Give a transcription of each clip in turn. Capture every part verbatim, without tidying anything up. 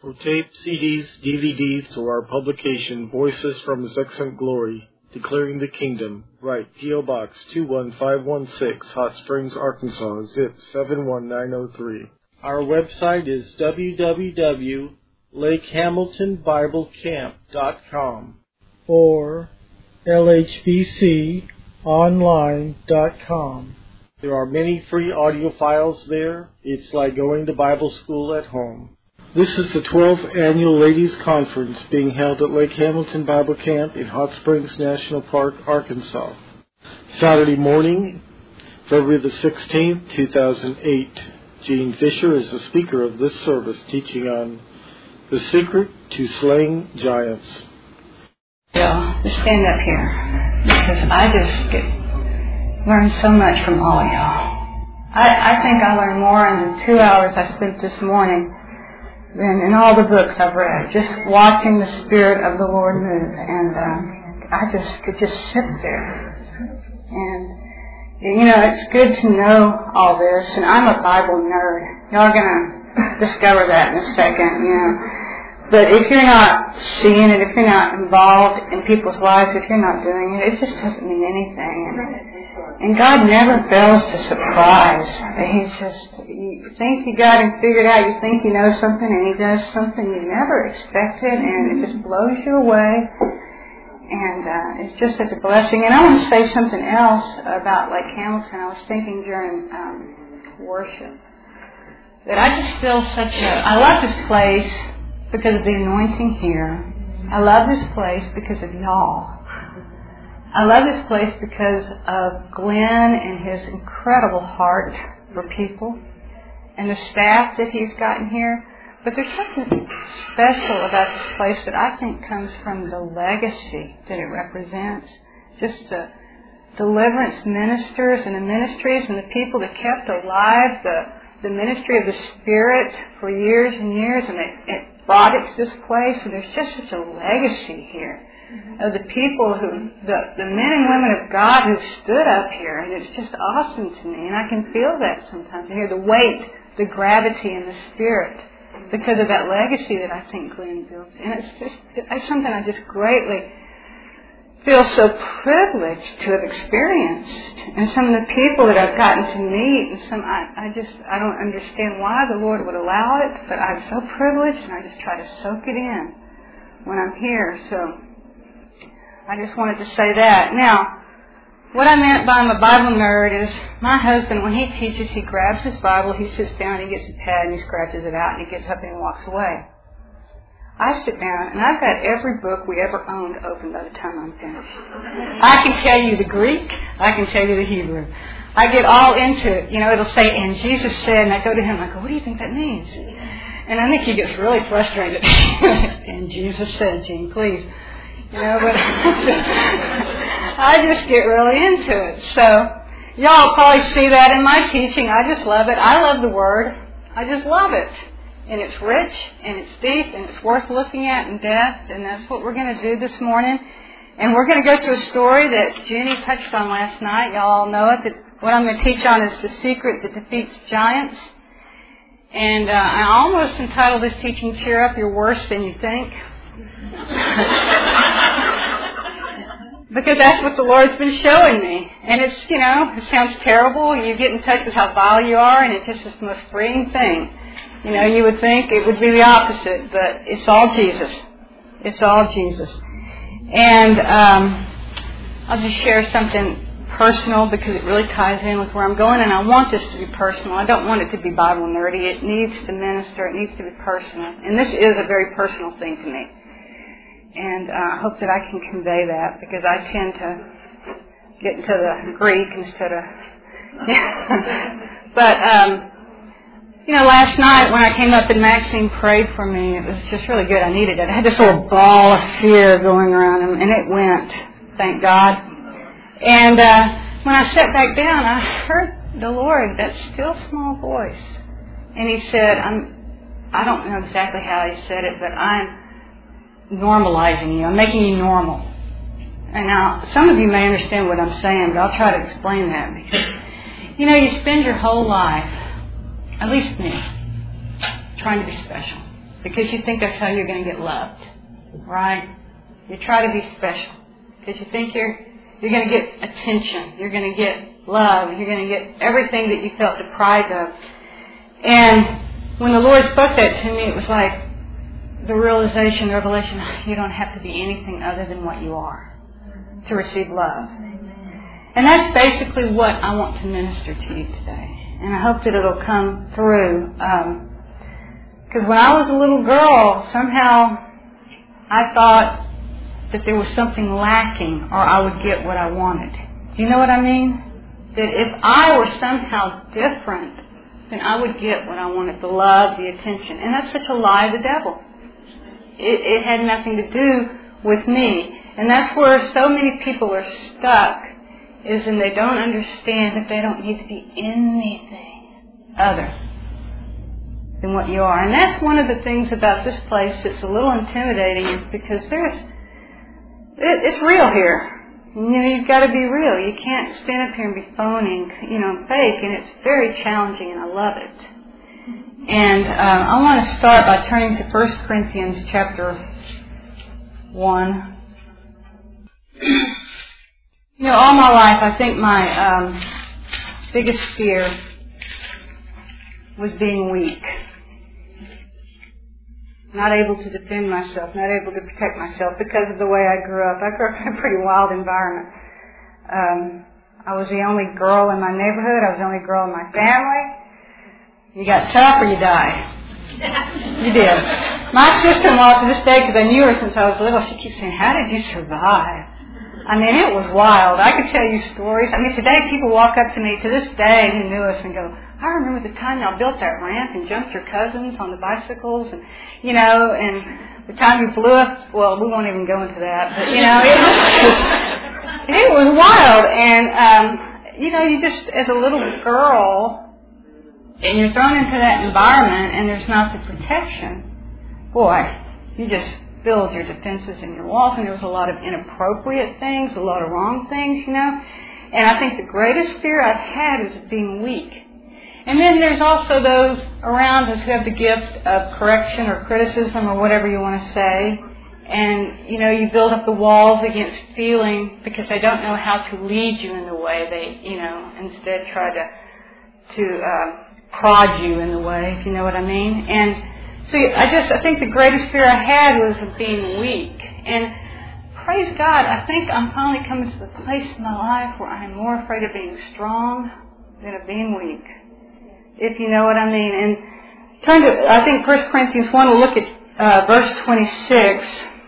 For tapes, C Ds, D V Ds to our publication, Voices from His Excellent Glory, Declaring the Kingdom, write P O Box two one five one six, Hot Springs, Arkansas, zip seven one nine zero three. Our website is w w w dot lake hamilton bible camp dot com or l h b c online dot com. There are many free audio files there. It's like going to Bible school at home. This is the twelfth Annual Ladies' Conference being held at Lake Hamilton Bible Camp in Hot Springs National Park, Arkansas. Saturday morning, February the sixteenth, two thousand eight. Gene Fisher is the speaker of this service, teaching on the secret to slaying giants. Yeah, just stand up here, because I just get learn so much from all of y'all. I, I think I learned more in the two hours I spent this morning than in all the books I've read, just watching the Spirit of the Lord move. And uh, I just could just sit there. And, you know, it's good to know all this. And I'm a Bible nerd. Y'all are going to discover that in a second, you know. But if you're not seeing it, if you're not involved in people's lives, if you're not doing it, it just doesn't mean anything. And, And God never fails to surprise. He's just, you think you got him figured out, you think you know something, and he does something you never expected, and it just blows you away. And uh, it's just such a blessing. And I want to say something else about Lake Hamilton. I was thinking during um, worship that I just feel such a, I love this place because of the anointing here. I love this place because of y'all. I love this place because of Glenn and his incredible heart for people and the staff that he's gotten here. But there's something special about this place that I think comes from the legacy that it represents. Just the deliverance ministers and the ministries and the people that kept alive the, the ministry of the Spirit for years and years, and it, it brought it to this place. And there's just such a legacy here of the people who, the, the men and women of God who stood up here, and it's just awesome to me, and I can feel that sometimes. I hear the weight, the gravity in the Spirit because of that legacy that I think Glenn built. And it's just, it's something I just greatly feel so privileged to have experienced. And some of the people that I've gotten to meet, and some, I, I just, I don't understand why the Lord would allow it, but I'm so privileged, and I just try to soak it in when I'm here. So I just wanted to say that. Now, what I meant by I'm a Bible nerd is my husband, when he teaches, he grabs his Bible, he sits down, he gets a pad, and he scratches it out, and he gets up and he walks away. I sit down, and I've got every book we ever owned open by the time I'm finished. I can tell you the Greek. I can tell you the Hebrew. I get all into it. You know, it'll say, and Jesus said, and I go to him, and I go, what do you think that means? And I think he gets really frustrated. And Jesus said, Gene, please. You know, but I just get really into it. So y'all probably see that in my teaching. I just love it. I love the Word. I just love it. And it's rich, and it's deep, and it's worth looking at in depth. And that's what we're going to do this morning. And we're going to go to a story that Jenny touched on last night. Y'all all know it. That what I'm going to teach on is the secret that defeats giants. And uh, I almost entitled this teaching, Cheer Up, You're Worse Than You Think. Because that's what the Lord's been showing me. And it's, you know, it sounds terrible. You get in touch with how vile you are, and it's just the most freeing thing. You know, you would think it would be the opposite, but it's all Jesus. It's all Jesus. And um, I'll just share something personal because it really ties in with where I'm going, and I want this to be personal. I don't want it to be Bible nerdy. It needs to minister. It needs to be personal. And this is a very personal thing to me. And uh, I hope that I can convey that, because I tend to get into the Greek instead of... But, um, you know, last night when I came up and Maxine prayed for me, it was just really good. I needed it. I had this little ball of fear going around, and, and it went, thank God. And uh, when I sat back down, I heard the Lord, that still small voice. And He said, I'm, I don't know exactly how He said it, but I'm normalizing you. I'm making you normal. And now, some of you may understand what I'm saying, but I'll try to explain that. Because, you know, you spend your whole life, at least me, trying to be special. because you think that's how you're going to get loved, right? You try to be special because you think you're you're going to get attention, you're going to get love, you're going to get everything that you felt deprived of. And when the Lord spoke that to me, it was like the realization, the revelation, you don't have to be anything other than what you are to receive love. And that's basically what I want to minister to you today. And I hope that it'll come through. Because um, when I was a little girl, somehow I thought that there was something lacking or I would get what I wanted. Do you know what I mean? That if I were somehow different, then I would get what I wanted, the love, the attention. And that's such a lie of the devil. It, it had nothing to do with me. And that's where so many people are stuck, is in they don't understand that they don't need to be anything other than what you are. And that's one of the things about this place that's a little intimidating, is because there's, it, it's real here. You know, you've got to be real. You can't stand up here and be phoning, you know, fake. And it's very challenging, and I love it. And um, I want to start by turning to First Corinthians chapter one. You know, all my life, I think my um, biggest fear was being weak. Not able to defend myself, not able to protect myself because of the way I grew up. I grew up in a pretty wild environment. Um, I was the only girl in my neighborhood. I was the only girl in my family. You got tough or you died. You did. My sister-in-law, to this day, because I knew her since I was little, she keeps saying, "How did you survive?" I mean, it was wild. I could tell you stories. I mean, today people walk up to me to this day who knew us and go, "I remember the time y'all built that ramp and jumped your cousins on the bicycles," and, you know, and the time you blew up, well, we won't even go into that, but, you know, it was just, it was wild. And, um, you know, you just, as a little girl, and you're thrown into that environment and there's not the protection, boy, you just build your defenses and your walls, and there was a lot of inappropriate things, a lot of wrong things, you know. And I think the greatest fear I've had is of being weak. And then there's also those around us who have the gift of correction or criticism or whatever you want to say. And, you know, you build up the walls against feeling because they don't know how to lead you in the way. They, you know, instead try to, to uh, prod you in the way, if you know what I mean. And so I just, I think the greatest fear I had was of being weak. And praise God, I think I'm finally coming to the place in my life where I'm more afraid of being strong than of being weak, if you know what I mean. And turn to, I think, First Corinthians one, we'll look at uh, verse twenty-six.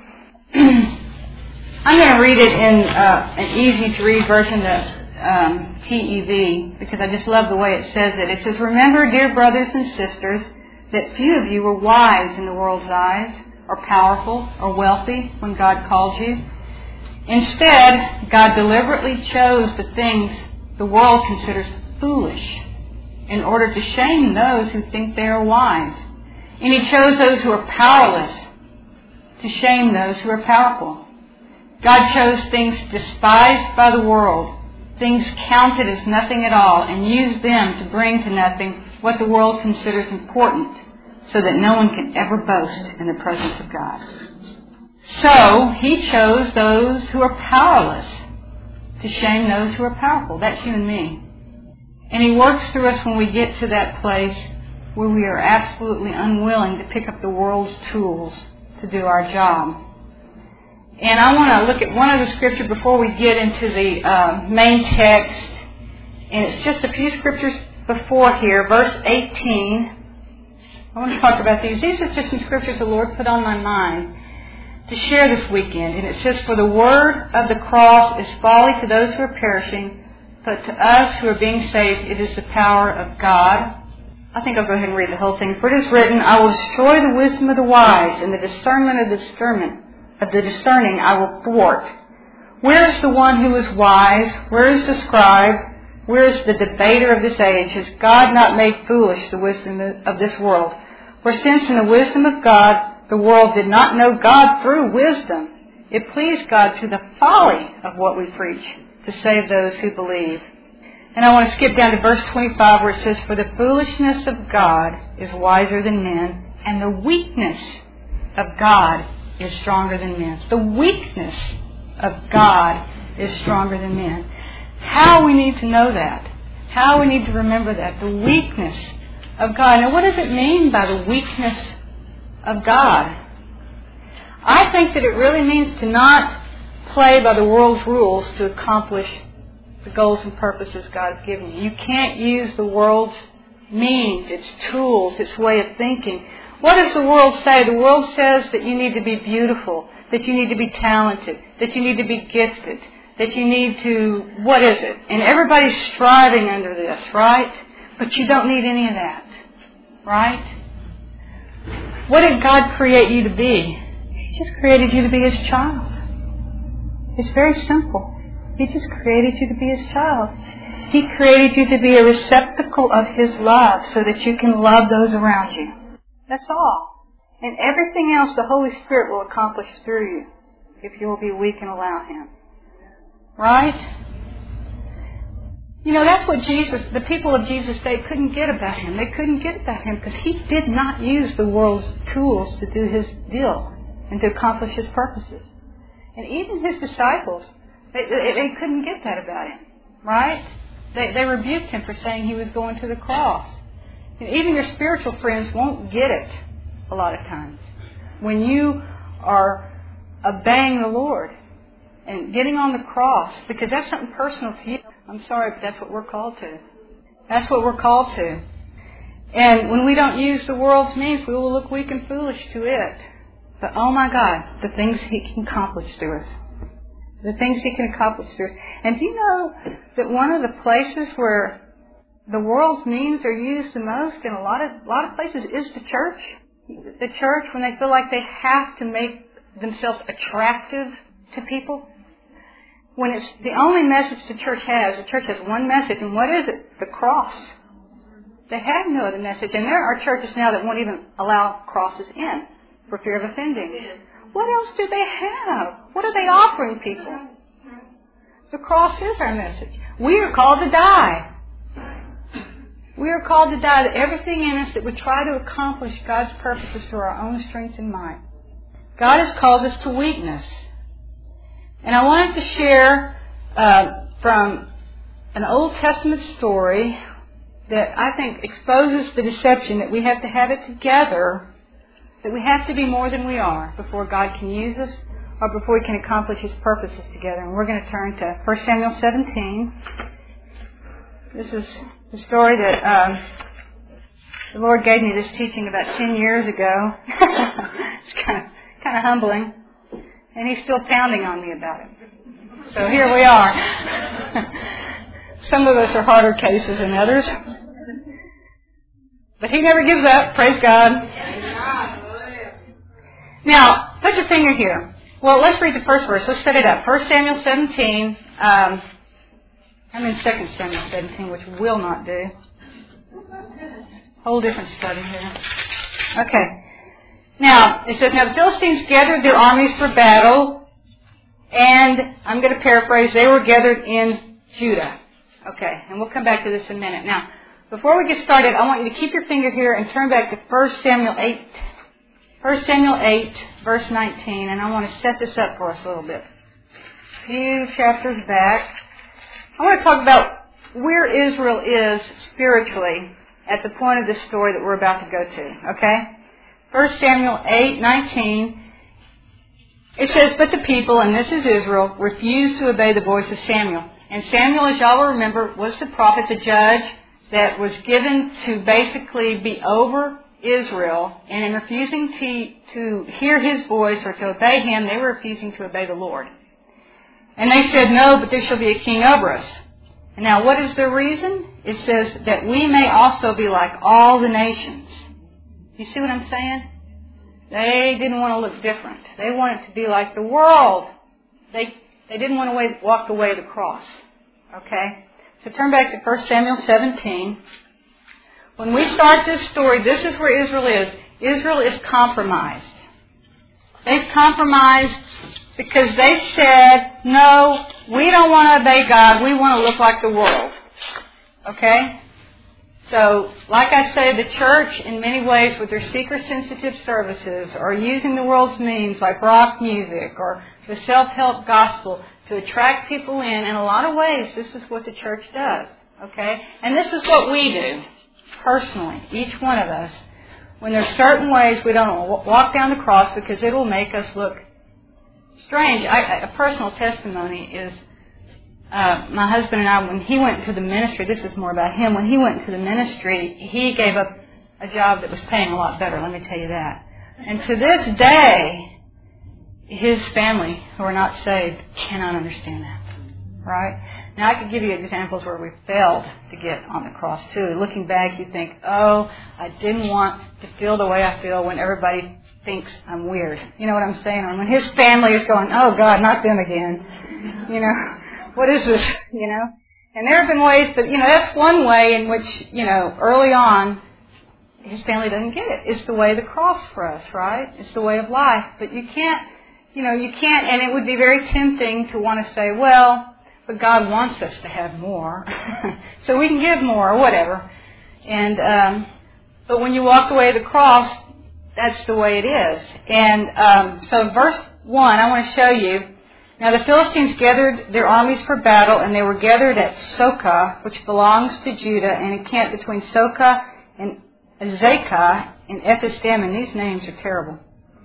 I'm going to read it in uh, an easy-to-read version, the um, T E V, because I just love the way it says it. It says, "Remember, dear brothers and sisters, that few of you were wise in the world's eyes, or powerful, or wealthy when God called you. Instead, God deliberately chose the things the world considers foolish in order to shame those who think they are wise. And He chose those who are powerless to shame those who are powerful. God chose things despised by the world, things counted as nothing at all, and used them to bring to nothing what the world considers important, so that no one can ever boast in the presence of God. So He chose those who are powerless to shame those who are powerful." That's you and me. And He works through us when we get to that place where we are absolutely unwilling to pick up the world's tools to do our job. And I want to look at one other scripture before we get into the uh, main text. And it's just a few scriptures before here, verse eighteen. I want to talk about these. These are just some scriptures the Lord put on my mind to share this weekend. And it says, "For the word of the cross is folly to those who are perishing, but to us who are being saved, it is the power of God." I think I'll go ahead and read the whole thing. "For it is written, I will destroy the wisdom of the wise, and the discernment of the discernment of the discerning I will thwart. Where is the one who is wise? Where is the scribe? Where is the debater of this age? Has God not made foolish the wisdom of this world? For since in the wisdom of God the world did not know God through wisdom, it pleased God through the folly of what we preach to save those who believe." And I want to skip down to verse twenty-five where it says, "For the foolishness of God is wiser than men, And the weakness of God is stronger than men. The weakness of God is stronger than men. How we need to know that. How we need to remember that. The weakness of God. Now, what does it mean by the weakness of God? I think that it really means to not play by the world's rules to accomplish the goals and purposes God has given you. You can't use the world's means, its tools, its way of thinking. What does the world say? The world says that you need to be beautiful, that you need to be talented, that you need to be gifted, that you need to, what is it? And everybody's striving under this, right? But you don't need any of that, right? What did God create you to be? He just created you to be His child. It's very simple. He just created you to be His child. He created you to be a receptacle of His love so that you can love those around you. That's all. And everything else the Holy Spirit will accomplish through you if you will be weak and allow Him. Right? You know, that's what Jesus, the people of Jesus' day couldn't get about Him. They couldn't get about Him because He did not use the world's tools to do His deal and to accomplish His purposes. And even His disciples, They, they, they couldn't get that about Him, right? They, they rebuked Him for saying He was going to the cross. And even your spiritual friends won't get it a lot of times. When you are obeying the Lord and getting on the cross, because that's something personal to you. I'm sorry, but that's what we're called to. That's what we're called to. And when we don't use the world's means, we will look weak and foolish to it. But oh my God, the things He can accomplish through us. The things He can accomplish through us. And do you know that one of the places where the world's means are used the most in a lot of a lot of places is the church? The church, when they feel like they have to make themselves attractive to people. When it's the only message the church has, the church has one message, and what is it? The cross. They have no other message. And there are churches now that won't even allow crosses in for fear of offending. What else do they have? What are they offering people? The cross is our message. We are called to die. We are called to die to everything in us that would try to accomplish God's purposes through our own strength and might. God has called us to weakness. And I wanted to share uh, from an Old Testament story that I think exposes the deception that we have to have it together, that we have to be more than we are before God can use us or before He can accomplish His purposes together. And we're going to turn to First Samuel seventeen. This is the story that um, the Lord gave me this teaching about ten years ago. It's kind of kind of humbling. And He's still pounding on me about it. So here we are. Some of us are harder cases than others. But He never gives up. Praise God. Now, put your finger here. Well, let's read the first verse. Let's set it up. First Samuel seventeen. Um, I'm in Second Samuel seventeen, which will not do. Whole different study here. Okay. Now, it says, now the Philistines gathered their armies for battle, and I'm going to paraphrase, they were gathered in Judah. Okay, and we'll come back to this in a minute. Now, before we get started, I want you to keep your finger here and turn back to First Samuel eight. First Samuel eight, verse nineteen, and I want to set this up for us a little bit. A few chapters back, I want to talk about where Israel is spiritually at the point of this story that we're about to go to, okay? First Samuel eight, nineteen, it says, but the people, and this is Israel, refused to obey the voice of Samuel. And Samuel, as y'all will remember, was the prophet, the judge, that was given to basically be over Israel. And in refusing to, to hear his voice or to obey him, they were refusing to obey the Lord. And they said, no, but there shall be a king over us. And now, what is the reason? It says that we may also be like all the nations. You see what I'm saying? They didn't want to look different. They wanted to be like the world. They they didn't want to walk away the cross. Okay? So turn back to First Samuel seventeen. When we start this story, this is where Israel is. Israel is compromised. They've compromised because they said, no, we don't want to obey God. We want to look like the world. Okay? So, like I say, the church, in many ways, with their seeker-sensitive services, are using the world's means, like rock music or the self-help gospel, to attract people in. In a lot of ways, this is what the church does. Okay? And this is what we do, personally, each one of us. When there's certain ways we don't walk down the cross because it will make us look strange. I, a personal testimony is uh, my husband and I, when he went to the ministry, this is more about him, when he went to the ministry, he gave up a job that was paying a lot better, let me tell you that. And to this day, his family, who are not saved, cannot understand that. Right? Now, I could give you examples where we failed to get on the cross, too. Looking back, you think, oh, I didn't want to feel the way I feel when everybody thinks I'm weird. You know what I'm saying? Or when his family is going, oh, God, not them again. You know, what is this? You know? And there have been ways, but, you know, that's one way in which, you know, early on, his family doesn't get it. It's the way of the cross for us, right? It's the way of life. But you can't, you know, you can't, and it would be very tempting to want to say, well, but God wants us to have more, so we can give more or whatever. And um, but when you walk the way of the cross, that's the way it is. And um, so verse one, I want to show you. Now the Philistines gathered their armies for battle, and they were gathered at Soka, which belongs to Judah, and encamped between Soka and Azekah in Ephes-dammim. And these names are terrible.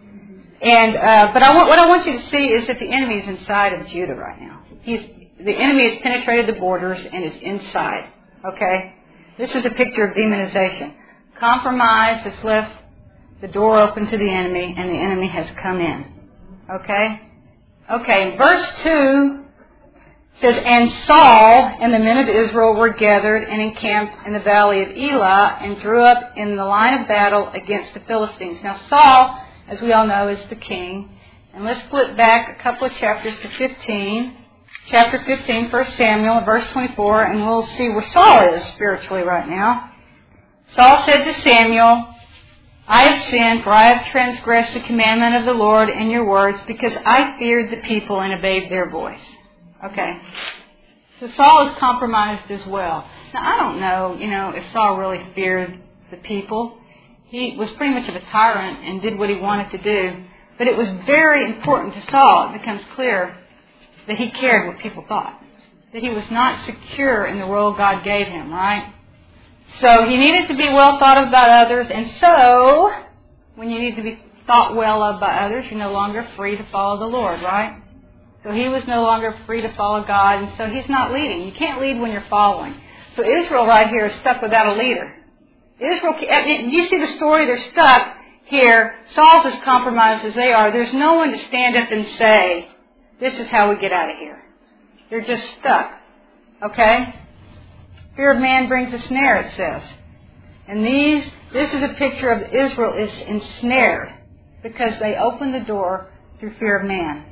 And uh, but I want, what I want you to see is that the enemy is inside of Judah right now. He's The enemy has penetrated the borders and is inside. Okay? This is a picture of demonization. Compromise has left the door open to the enemy, and the enemy has come in. Okay? Okay, verse two says, and Saul and the men of Israel were gathered and encamped in the valley of Elah and drew up in the line of battle against the Philistines. Now Saul, as we all know, is the king. And let's flip back a couple of chapters to fifteen. Chapter fifteen, First Samuel, verse twenty-four, and we'll see where Saul is spiritually right now. Saul said to Samuel, I have sinned, for I have transgressed the commandment of the Lord and your words, because I feared the people and obeyed their voice. Okay. So Saul is compromised as well. Now, I don't know, you know, if Saul really feared the people. He was pretty much of a tyrant and did what he wanted to do. But it was very important to Saul. It becomes clear that he cared what people thought. That he was not secure in the role God gave him, right? So he needed to be well thought of by others. And so, when you need to be thought well of by others, you're no longer free to follow the Lord, right? So he was no longer free to follow God, and so he's not leading. You can't lead when you're following. So Israel right here is stuck without a leader. Israel, you see the story, they're stuck here. Saul's as compromised as they are. There's no one to stand up and say, this is how we get out of here. They're just stuck. Okay? Fear of man brings a snare, it says. And these, this is a picture of Israel is ensnared because they opened the door through fear of man.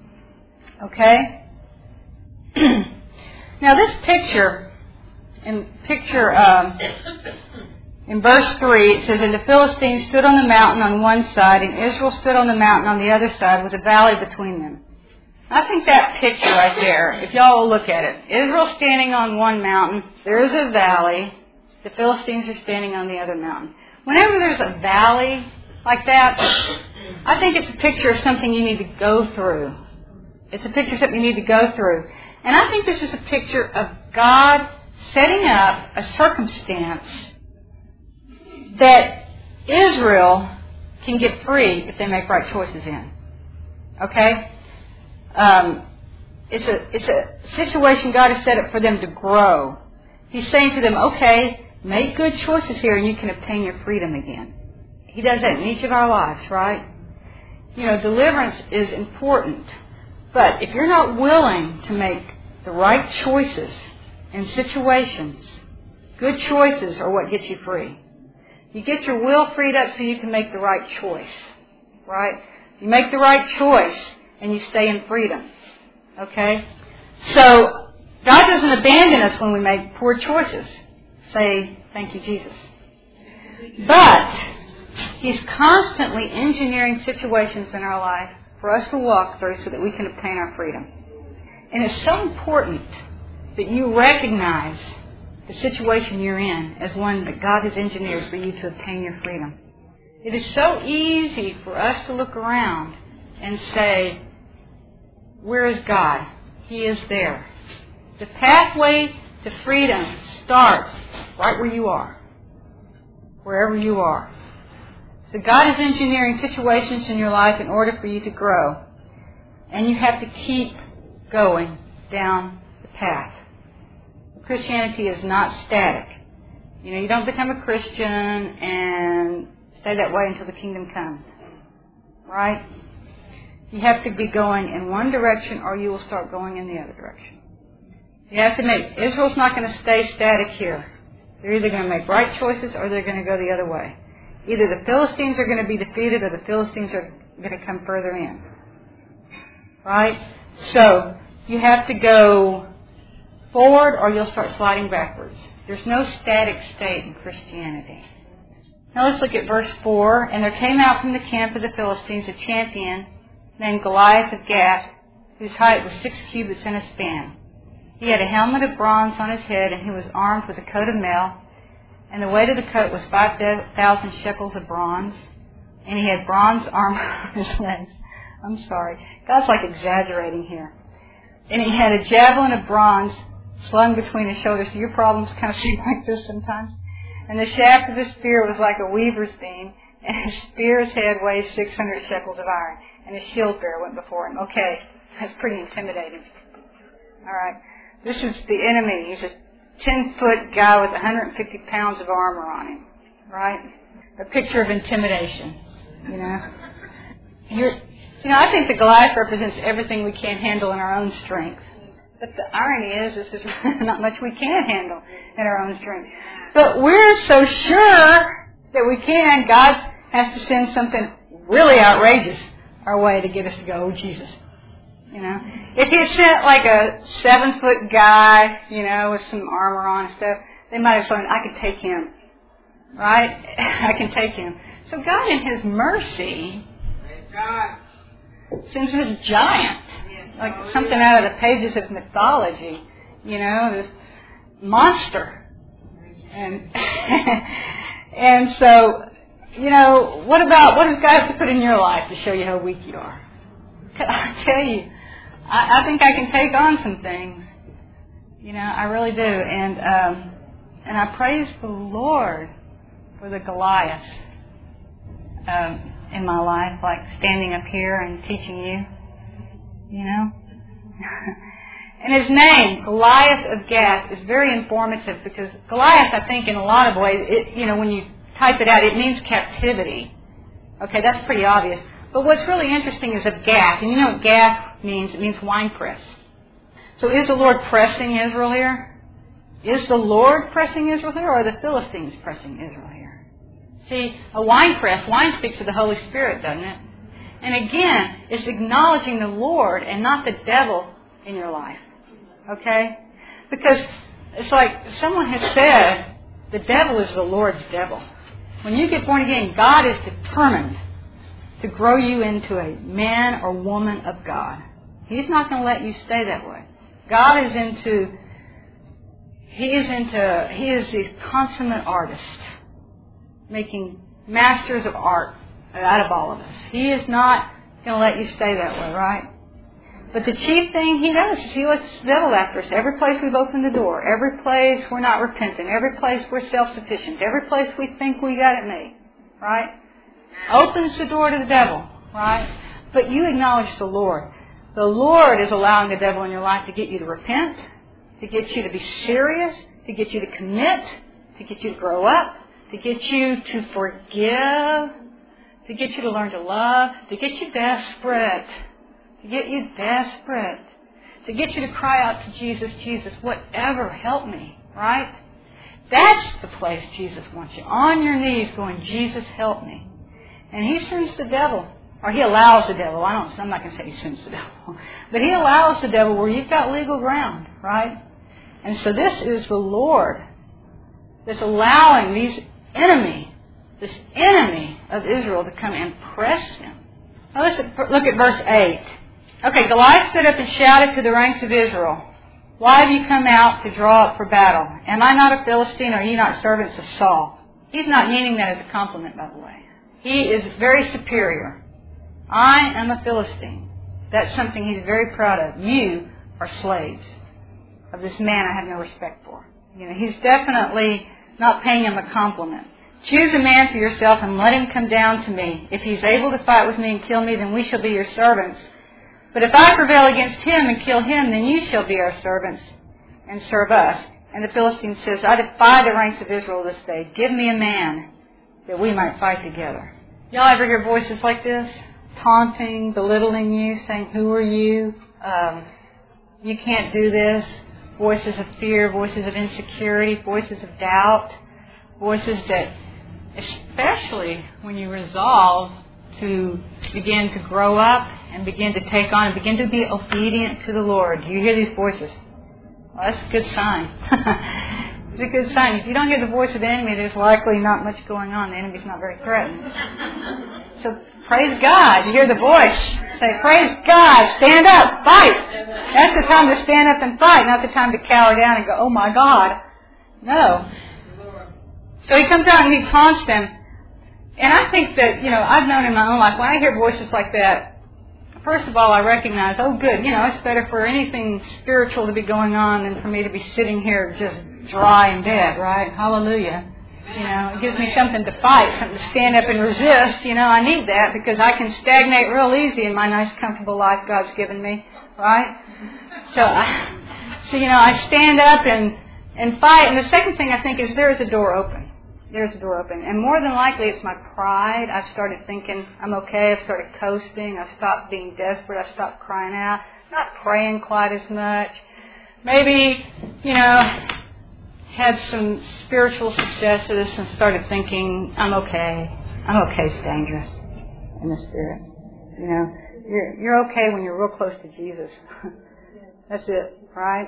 Okay? Now this picture, in picture um, in verse three, it says, and the Philistines stood on the mountain on one side, and Israel stood on the mountain on the other side, with a valley between them. I think that picture right there, if y'all will look at it, Israel standing on one mountain, there is a valley, the Philistines are standing on the other mountain. Whenever there's a valley like that, I think it's a picture of something you need to go through. It's a picture of something you need to go through. And I think this is a picture of God setting up a circumstance that Israel can get free if they make right choices in. Okay? Um, it's a it's a situation God has set up for them to grow. He's saying to them, okay, make good choices here and you can obtain your freedom again. He does that in each of our lives, right? You know, deliverance is important. But if you're not willing to make the right choices in situations, good choices are what gets you free. You get your will freed up so you can make the right choice, right? You make the right choice and you stay in freedom, okay? So God doesn't abandon us when we make poor choices. Say, thank you, Jesus. But He's constantly engineering situations in our life for us to walk through so that we can obtain our freedom. And it's so important that you recognize the situation you're in as one that God has engineered for you to obtain your freedom. It is so easy for us to look around and say, where is God? He is there. The pathway to freedom starts right where you are, wherever you are. So God is engineering situations in your life in order for you to grow. And you have to keep going down the path. Christianity is not static. You know, you don't become a Christian and stay that way until the kingdom comes. Right? You have to be going in one direction or you will start going in the other direction. You have to make, Israel's not going to stay static here. They're either going to make right choices or they're going to go the other way. Either the Philistines are going to be defeated or the Philistines are going to come further in. Right? So, you have to go forward or you'll start sliding backwards. There's no static state in Christianity. Now let's look at verse four. And there came out from the camp of the Philistines a champion named Goliath of Gath, whose height was six cubits and a span. He had a helmet of bronze on his head, and he was armed with a coat of mail, and the weight of the coat was five thousand shekels of bronze, and he had bronze armor on his legs. I'm sorry. God's like exaggerating here. And he had a javelin of bronze slung between his shoulders. So your problems kind of seem like this sometimes. And the shaft of his spear was like a weaver's beam, and his spear's head weighed six hundred shekels of iron, and his shield bearer went before him. Okay, that's pretty intimidating. All right. This is the enemy. He's a ten-foot guy with one hundred fifty pounds of armor on him. Right? A picture of intimidation. You know? You're, you know, I think the Goliath represents everything we can't handle in our own strength. But the irony is, this is not much we can handle in our own strength. But we're so sure that we can, God has to send something really outrageous our way to get us to go, oh, Jesus. You know, if he had sent like a seven-foot guy, you know, with some armor on and stuff, they might have thought, I could take him. Right? I can take him. So God, in His mercy, sends this giant, like something out of the pages of mythology, you know, this monster. And and so, you know, what about, what does God have to put in your life to show you how weak you are? I tell you, I, I think I can take on some things. You know, I really do. And um, and I praise the Lord for the Goliath um, in my life, like standing up here and teaching you. You know? And his name, Goliath of Gath, is very informative because Goliath, I think, in a lot of ways, it, you know, when you type it out, it means captivity. Okay, that's pretty obvious. But what's really interesting is of Gath. And you know what Gath means? It means winepress. So is the Lord pressing Israel here? Is the Lord pressing Israel here, or are the Philistines pressing Israel here? See, a winepress, wine speaks of the Holy Spirit, doesn't it? And again, it's acknowledging the Lord and not the devil in your life. Okay? Because it's like someone has said, the devil is the Lord's devil. When you get born again, God is determined to grow you into a man or woman of God. He's not going to let you stay that way. God is into, He is into, He is the consummate artist, making masters of art out of all of us. He is not going to let you stay that way, right? But the chief thing He does is He lets the devil after us. Every place we've opened the door, every place we're not repentant, every place we're self-sufficient, every place we think we got it made, right? Opens the door to the devil, right? But you acknowledge the Lord. The Lord is allowing the devil in your life to get you to repent, to get you to be serious, to get you to commit, to get you to grow up, to get you to forgive, to get you to learn to love, to get you desperate, to get you desperate, to get you to cry out to Jesus, Jesus, whatever, help me, right? That's the place Jesus wants you. On your knees going, Jesus, help me. And He sends the devil. Or He allows the devil. I don't, I'm not going to say He sends the devil. But He allows the devil where you've got legal ground, right? And so this is the Lord that's allowing these enemy, this enemy of Israel to come and press Him. Now let's look at verse eight. Okay, Goliath stood up and shouted to the ranks of Israel. Why have you come out to draw up for battle? Am I not a Philistine, or are you not servants of Saul? He's not meaning that as a compliment, by the way. He is very superior. I am a Philistine. That's something he's very proud of. You are slaves of this man I have no respect for. You know, he's definitely not paying him a compliment. Choose a man for yourself and let him come down to me. If he's able to fight with me and kill me, then we shall be your servants. But if I prevail against him and kill him, then you shall be our servants and serve us. And the Philistine says, I defy the ranks of Israel this day. Give me a man that we might fight together. Y'all ever hear voices like this? Taunting, belittling you, saying, who are you? Um, you can't do this. Voices of fear, voices of insecurity, voices of doubt. Voices that, especially when you resolve to begin to grow up and begin to take on and begin to be obedient to the Lord. You hear these voices. Well, that's a good sign. It's a good sign. If you don't hear the voice of the enemy, there's likely not much going on. The enemy's not very threatened. So praise God. You hear the voice. Say, praise God. Stand up. Fight. That's the time to stand up and fight, not the time to cower down and go, oh my God. No. So he comes out and he taunts them. And I think that, you know, I've known in my own life, when I hear voices like that, first of all, I recognize, oh, good, you know, it's better for anything spiritual to be going on than for me to be sitting here just dry and dead, right? Hallelujah. You know, it gives me something to fight, something to stand up and resist. You know, I need that because I can stagnate real easy in my nice, comfortable life God's given me, right? So, I, so you know, I stand up and, and fight. And the second thing I think is there is a door open. There's a door open. And more than likely it's my pride. I've started thinking I'm okay. I've started coasting. I've stopped being desperate. I've stopped crying out. Not praying quite as much. Maybe, you know, had some spiritual successes and started thinking, I'm okay. I'm okay, it's dangerous in the spirit. You know, you're, you're okay when you're real close to Jesus. That's it, right?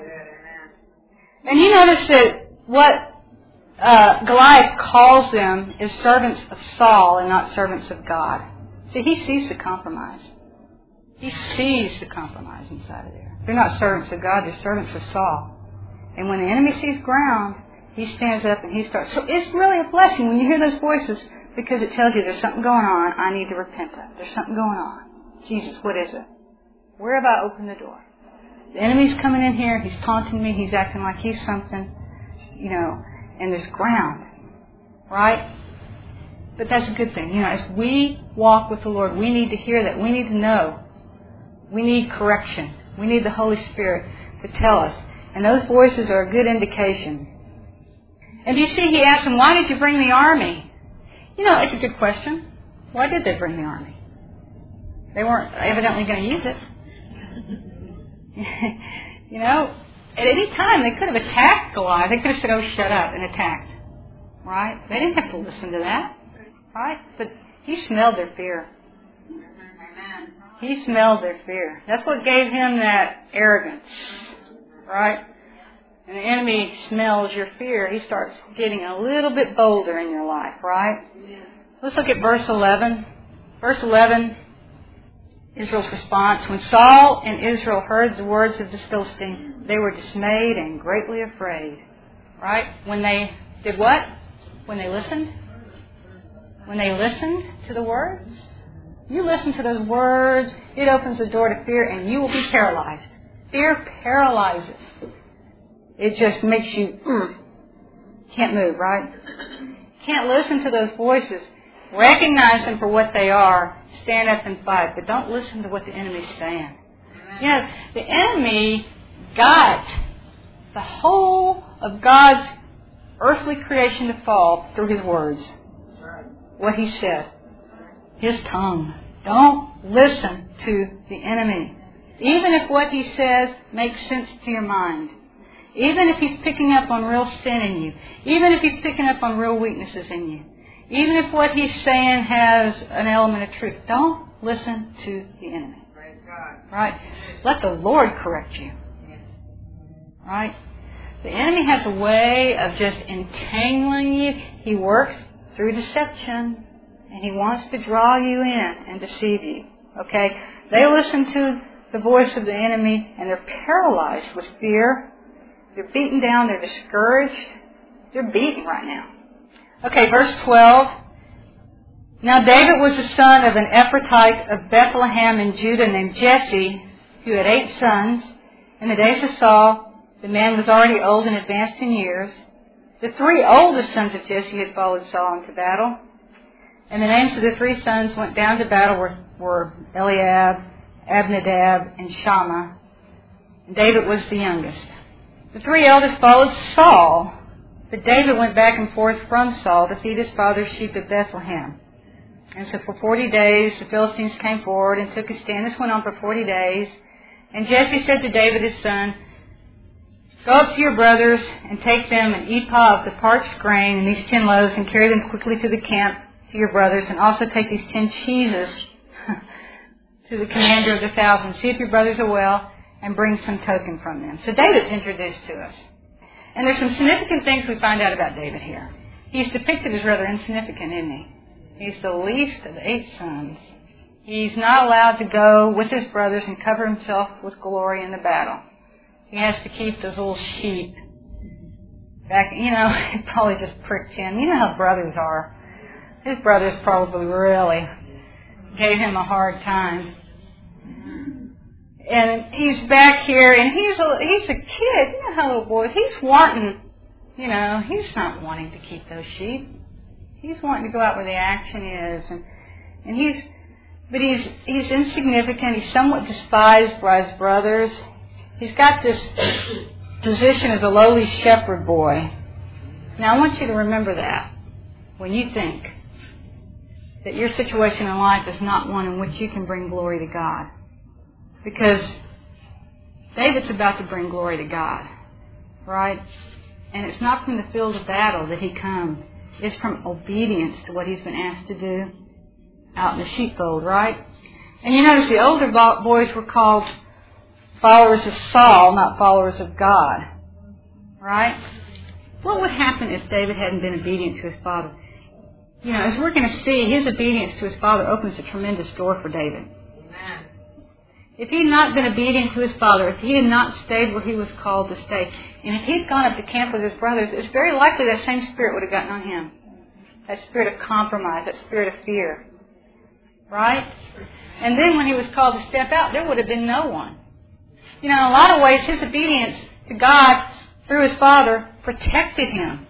And you notice that what Uh, Goliath calls them is servants of Saul and not servants of God. See, he sees the compromise. He sees the compromise inside of there. They're not servants of God, they're servants of Saul. And when the enemy sees ground, he stands up and he starts. So it's really a blessing when you hear those voices because it tells you there's something going on I need to repent of. There's something going on. Jesus, what is it? Where have I opened the door? The enemy's coming in here, he's taunting me, he's acting like he's something, you know, and there's ground, right? But that's a good thing. You know, as we walk with the Lord, we need to hear that. We need to know. We need correction. We need the Holy Spirit to tell us. And those voices are a good indication. And do you see, he asked them, why did you bring the army? You know, it's a good question. Why did they bring the army? They weren't evidently going to use it. You know, at any time, they could have attacked Goliath. They could have said, oh, shut up, and attacked. Right? They didn't have to listen to that. Right? But he smelled their fear. He smelled their fear. That's what gave him that arrogance. Right? And the enemy smells your fear. He starts getting a little bit bolder in your life. Right? Let's look at verse eleven. Verse eleven, Israel's response. When Saul and Israel heard the words of the Philistine, they were dismayed and greatly afraid. Right? When they did what? When they listened? When they listened to the words? You listen to those words, it opens the door to fear and you will be paralyzed. Fear paralyzes. It just makes you, mm, can't move, right? Can't listen to those voices. Recognize them for what they are. Stand up and fight. But don't listen to what the enemy's saying. You know, the enemy got the whole of God's earthly creation to fall through his words. What he said. His tongue. Don't listen to the enemy. Even if what he says makes sense to your mind. Even if he's picking up on real sin in you. Even if he's picking up on real weaknesses in you. Even if what he's saying has an element of truth. Don't listen to the enemy. Right? Let the Lord correct you. Right? The enemy has a way of just entangling you. He works through deception. And he wants to draw you in and deceive you. Okay? They listen to the voice of the enemy and they're paralyzed with fear. They're beaten down. They're discouraged. They're beaten right now. Okay, verse twelve. Now David was the son of an Ephrathite of Bethlehem in Judah named Jesse, who had eight sons. In the days of Saul, the man was already old and advanced in years. The three oldest sons of Jesse had followed Saul into battle. And the names of the three sons went down to battle were, were Eliab, Abinadab, and Shammah. And David was the youngest. The three eldest followed Saul, but David went back and forth from Saul to feed his father's sheep at Bethlehem. And so for forty days the Philistines came forward and took a stand. This went on for forty days. And Jesse said to David his son, "Go up to your brothers and take them an ephah of the parched grain and these ten loaves and carry them quickly to the camp to your brothers, and also take these ten cheeses to the commander of the thousand. See if your brothers are well and bring some token from them." So David's introduced to us. And there's some significant things we find out about David here. He's depicted as rather insignificant, isn't he? He's the least of eight sons. He's not allowed to go with his brothers and cover himself with glory in the battle. He has to keep those little sheep back. You know, it probably just pricked him. You know how brothers are. His brothers probably really gave him a hard time. And he's back here, and he's a, he's a kid. You know how little boys, he's wanting, you know, he's not wanting to keep those sheep. He's wanting to go out where the action is. And, and he's, but he's, he's insignificant. He's somewhat despised by his brothers. He's got this position as a lowly shepherd boy. Now I want you to remember that when you think that your situation in life is not one in which you can bring glory to God. Because David's about to bring glory to God, right? And it's not from the field of battle that he comes. It's from obedience to what he's been asked to do out in the sheepfold, right? And you notice the older boys were called followers of Saul, not followers of God, right? What would happen if David hadn't been obedient to his father? You know, as we're going to see, his obedience to his father opens a tremendous door for David. Amen. If he had not been obedient to his father, if he had not stayed where he was called to stay, and if he'd gone up to camp with his brothers, it's very likely that same spirit would have gotten on him. That spirit of compromise, that spirit of fear. Right? And then when he was called to step out, there would have been no one. You know, in a lot of ways, his obedience to God through his father protected him.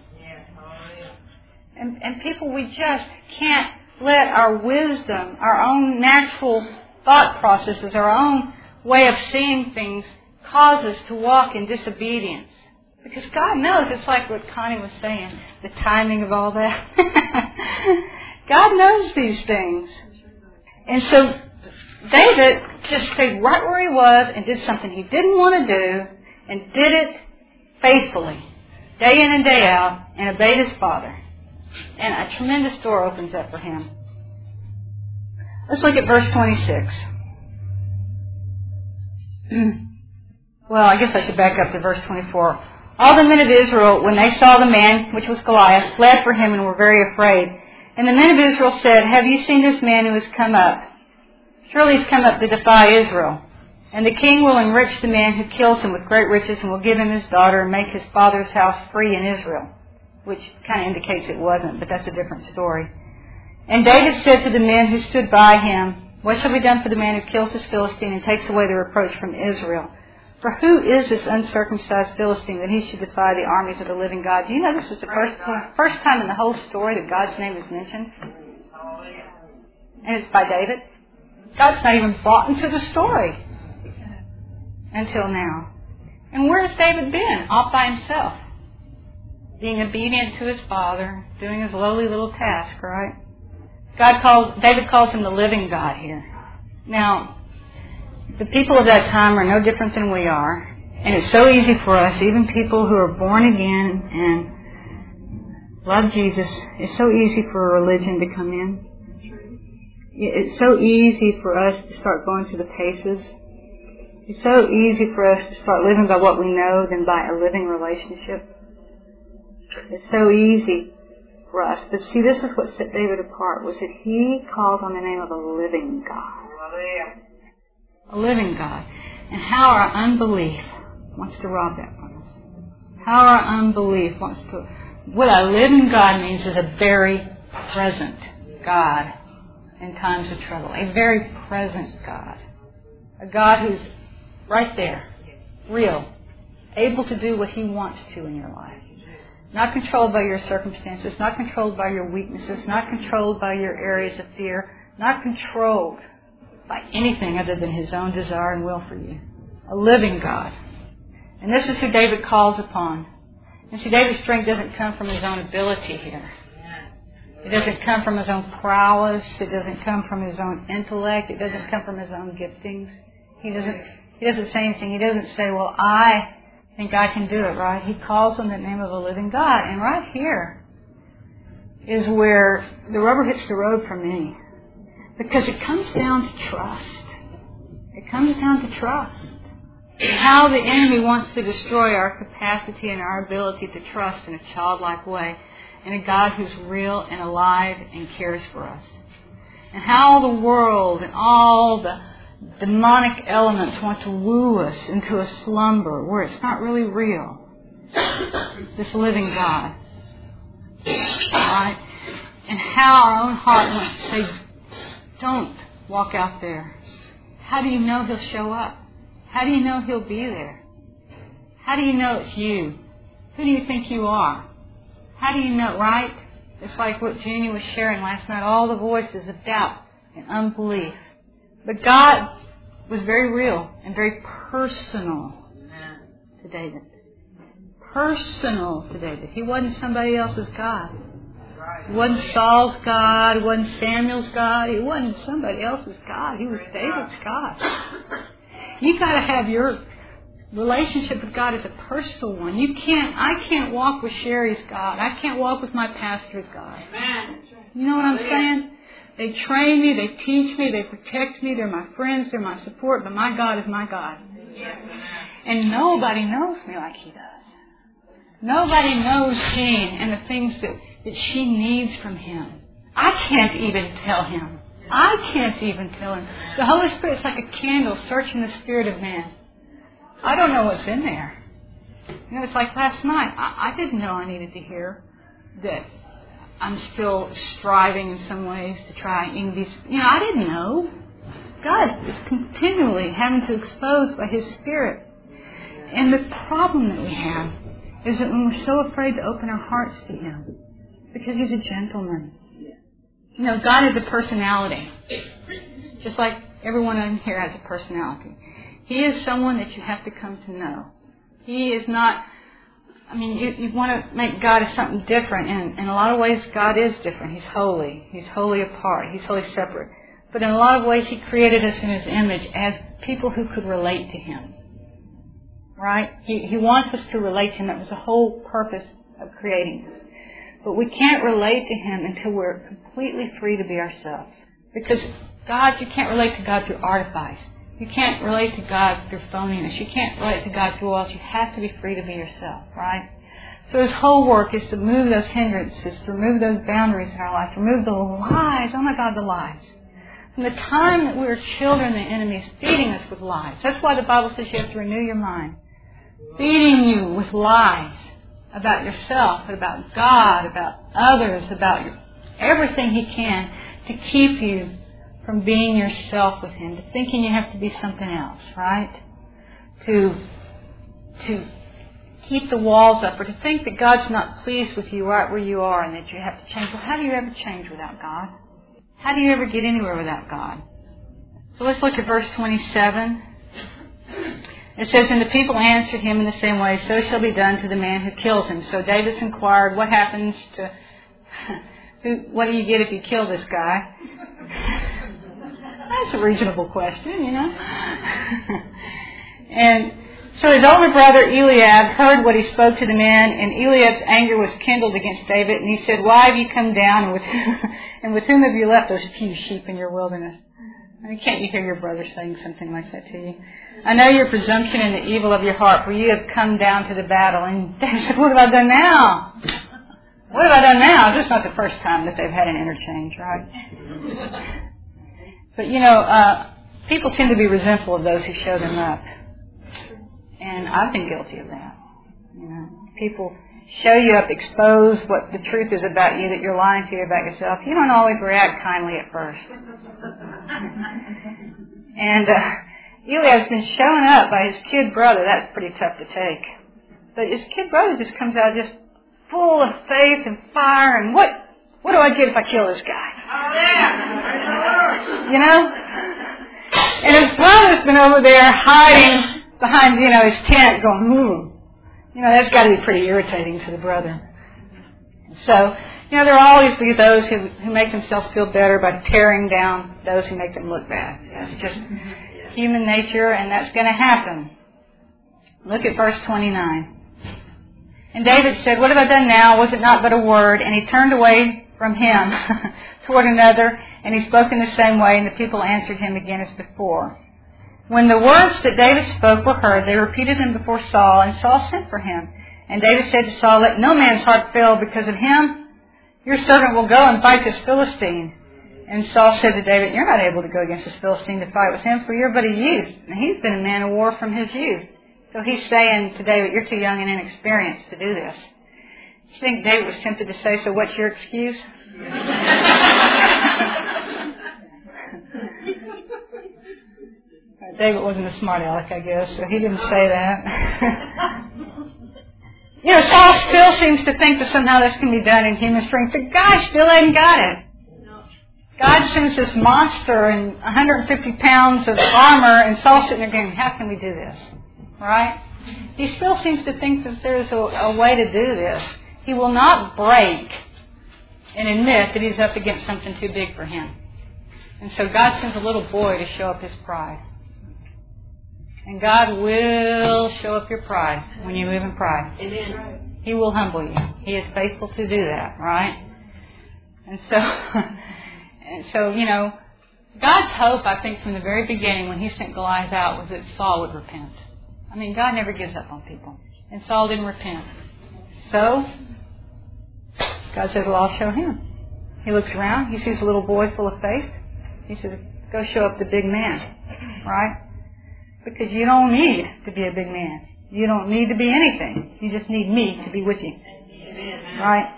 And, and people, we just can't let our wisdom, our own natural thought processes, our own way of seeing things cause us to walk in disobedience. Because God knows, it's like what Connie was saying, the timing of all that. God knows these things. And so David just stayed right where he was and did something he didn't want to do and did it faithfully, day in and day out, and obeyed his father. And a tremendous door opens up for him. Let's look at verse twenty-six. Well, I guess I should back up to verse twenty-four. All the men of Israel, when they saw the man, which was Goliath, fled for him and were very afraid. And the men of Israel said, "Have you seen this man who has come up? Surely he's come up to defy Israel. And the king will enrich the man who kills him with great riches and will give him his daughter and make his father's house free in Israel." Which kind of indicates it wasn't, but that's a different story. And David said to the men who stood by him, "What shall be done for the man who kills this Philistine and takes away the reproach from Israel? For who is this uncircumcised Philistine that he should defy the armies of the living God?" Do you know this is the first, first time in the whole story that God's name is mentioned? And it's by David. God's not even brought into the story until now. And where has David been? Off by himself. Being obedient to his father, doing his lowly little task, right? God calls, David calls him the living God here. Now, the people of that time are no different than we are. And it's so easy for us, even people who are born again and love Jesus, it's so easy for a religion to come in. It's so easy for us to start going to the paces. It's so easy for us to start living by what we know than by a living relationship. It's so easy for us. But see, this is what set David apart, was that he called on the name of a living God. A living God. And how our unbelief wants to rob that from us. How our unbelief wants to... What a living God means is a very present God in times of trouble. A very present God. A God who's right there, real, able to do what He wants to in your life. Not controlled by your circumstances, not controlled by your weaknesses, not controlled by your areas of fear, not controlled by anything other than His own desire and will for you. A living God. And this is who David calls upon. And see, David's strength doesn't come from his own ability here. It doesn't come from his own prowess. It doesn't come from his own intellect. It doesn't come from his own giftings. He doesn't, he doesn't say anything. He doesn't say, well, I think I can do it, right? He calls on the name of a living God. And right here is where the rubber hits the road for me. Because it comes down to trust. It comes down to trust. How the enemy wants to destroy our capacity and our ability to trust in a childlike way in a God who's real and alive and cares for us. And how the world and all the demonic elements want to woo us into a slumber where it's not really real. This living God. Right? And how our own heart wants to say, don't walk out there. How do you know He'll show up? How do you know He'll be there? How do you know it's you? Who do you think you are? How do you know, right? It's like what Jeannie was sharing last night, all the voices of doubt and unbelief. But God was very real and very personal to David. Personal to David. He wasn't somebody else's God. He wasn't Saul's God. He wasn't Samuel's God. He wasn't somebody else's God. He was David's God. You got to have your relationship with God as a personal one. You can't. I can't walk with Sherry's God. I can't walk with my pastor's God. You know what I'm saying? They train me. They teach me. They protect me. They're my friends. They're my support. But my God is my God. And nobody knows me like He does. Nobody knows Jean and the things that, that she needs from Him. I can't even tell Him. I can't even tell Him. The Holy Spirit's like a candle searching the spirit of man. I don't know what's in there. You know, it's like last night. I, I didn't know I needed to hear that I'm still striving in some ways to try and be... You know, I didn't know. God is continually having to expose by His Spirit. And the problem that we have is that when we're so afraid to open our hearts to Him, because He's a gentleman. You know, God has a personality. Just like everyone in here has a personality. He is someone that you have to come to know. He is not... I mean, you, you want to make God as something different. And in a lot of ways, God is different. He's holy. He's wholly apart. He's wholly separate. But in a lot of ways, He created us in His image as people who could relate to Him. Right? He, he wants us to relate to Him. That was the whole purpose of creating us. But we can't relate to Him until we're completely free to be ourselves. Because God, you can't relate to God through artifice. You can't relate to God through phoniness. You can't relate to God through walls. You have to be free to be yourself, right? So His whole work is to move those hindrances, to remove those boundaries in our life, to remove the lies. Oh my God, the lies. From the time that we were children, the enemy is feeding us with lies. That's why the Bible says you have to renew your mind. Feeding you with lies about yourself, about God, about others, about your, everything he can to keep you from being yourself with Him, to thinking you have to be something else, right? To, to keep the walls up, or to think that God's not pleased with you right where you are and that you have to change. Well, how do you ever change without God? How do you ever get anywhere without God? So let's look at verse twenty-seven. It says, and the people answered him in the same way, so shall be done to the man who kills him. So David's inquired, what happens to, who, what do you get if you kill this guy? That's a reasonable question, you know. And so his older brother Eliab heard what he spoke to the man, and Eliab's anger was kindled against David, and he said, why have you come down, and with, and with whom have you left those few sheep in your wilderness? I mean, can't you hear your brother saying something like that to you? I know your presumption and the evil of your heart, for you have come down to the battle. And David said, what have I done now? What have I done now? This is not the first time that they've had an interchange, right? But, you know, uh, people tend to be resentful of those who show them up. And I've been guilty of that. You know, people show you up, expose what the truth is about you that you're lying to you about yourself. You don't always react kindly at first. And uh, Eliab's been showing up by his kid brother. That's pretty tough to take. But his kid brother just comes out just full of faith and fire. And what what do I get if I kill this guy? You know? And his brother's been over there hiding behind, you know, his tent going, hmm. You know, that's got to be pretty irritating to the brother. So, you know, there will always be those who, who make themselves feel better by tearing down those who make them look bad. That's just human nature, and that's going to happen. Look at verse twenty-nine. And David said, "What have I done now? Was it not but a word?" And he turned away from him toward another, and he spoke in the same way, and the people answered him again as before. When the words that David spoke were heard, they repeated them before Saul, and Saul sent for him. And David said to Saul, "Let no man's heart fail because of him. Your servant will go and fight this Philistine." And Saul said to David, "You're not able to go against this Philistine to fight with him, for you're but a youth." And he's been a man of war from his youth. So he's saying to David, "You're too young and inexperienced to do this." You think David was tempted to say, "So what's your excuse?" David wasn't a smart aleck, I guess, so he didn't say that. You know, Saul still seems to think that somehow this can be done in human strength. The guy still ain't got it. God sends this monster and one hundred fifty pounds of armor, and Saul's sitting there going, "How can we do this?" Right? He still seems to think that there's a, a way to do this. He will not break and admit that he's up against something too big for him. And so God sends a little boy to show up his pride. And God will show up your pride when you live in pride. Amen. He will humble you. He is faithful to do that, right? And so, and so, you know, God's hope, I think, from the very beginning when he sent Goliath out was that Saul would repent. I mean, God never gives up on people. And Saul didn't repent. So, God says, "Well, I'll show him." He looks around. He sees a little boy full of faith. He says, "Go show up the big man." Right? Because you don't need to be a big man. You don't need to be anything. You just need me to be with you. Right?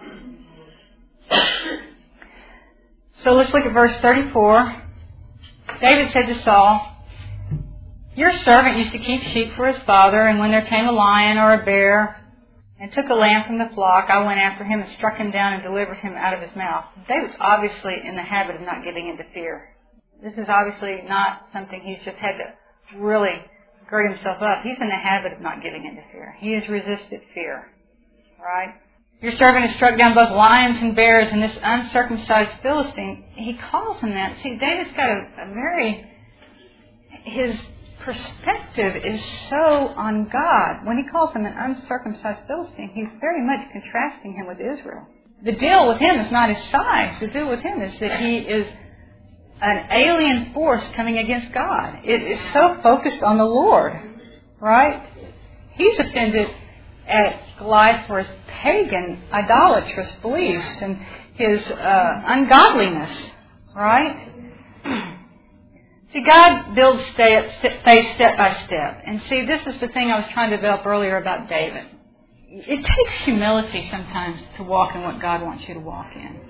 So let's look at verse thirty-four. David said to Saul, "Your servant used to keep sheep for his father, and when there came a lion or a bear and took a lamb from the flock, I went after him and struck him down and delivered him out of his mouth." David's obviously in the habit of not giving into fear. This is obviously not something he's just had to really gird himself up. He's in the habit of not giving into fear. He has resisted fear. Right? "Your servant has struck down both lions and bears, and this uncircumcised Philistine," he calls him that. See, David's got a, a very, his perspective is so on God. When he calls him an uncircumcised Philistine, he's very much contrasting him with Israel. The deal with him is not his size. The deal with him is that he is an alien force coming against God. It is so focused on the Lord, right? He's offended at Goliath for his pagan, idolatrous beliefs and his uh, ungodliness, right? See, God builds faith step by step. And see, this is the thing I was trying to develop earlier about David. It takes humility sometimes to walk in what God wants you to walk in.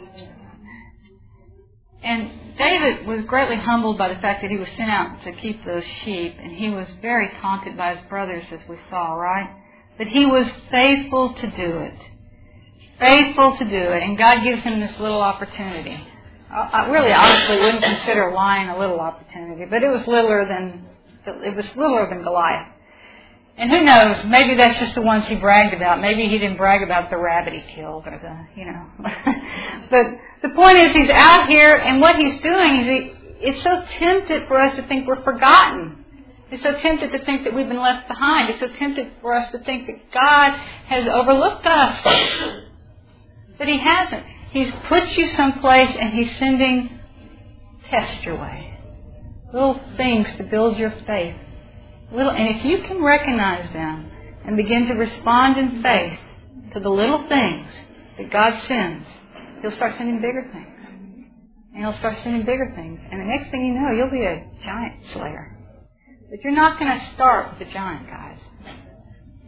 And David was greatly humbled by the fact that he was sent out to keep those sheep, and he was very taunted by his brothers, as we saw, right? But he was faithful to do it. Faithful to do it. And God gives him this little opportunity. I really honestly wouldn't consider lying a little opportunity, but it was littler than it was littler than Goliath. And who knows, maybe that's just the ones he bragged about. Maybe he didn't brag about the rabbit he killed or the, you know. But the point is, he's out here, and what he's doing is he, it's so tempted for us to think we're forgotten. It's so tempted to think that we've been left behind. It's so tempted for us to think that God has overlooked us. But he hasn't. He's put you someplace, and he's sending test your way. Little things to build your faith. Little, and if you can recognize them and begin to respond in faith to the little things that God sends, he'll start sending bigger things. And he'll start sending bigger things. And the next thing you know, you'll be a giant slayer. But you're not going to start with a giant, guys.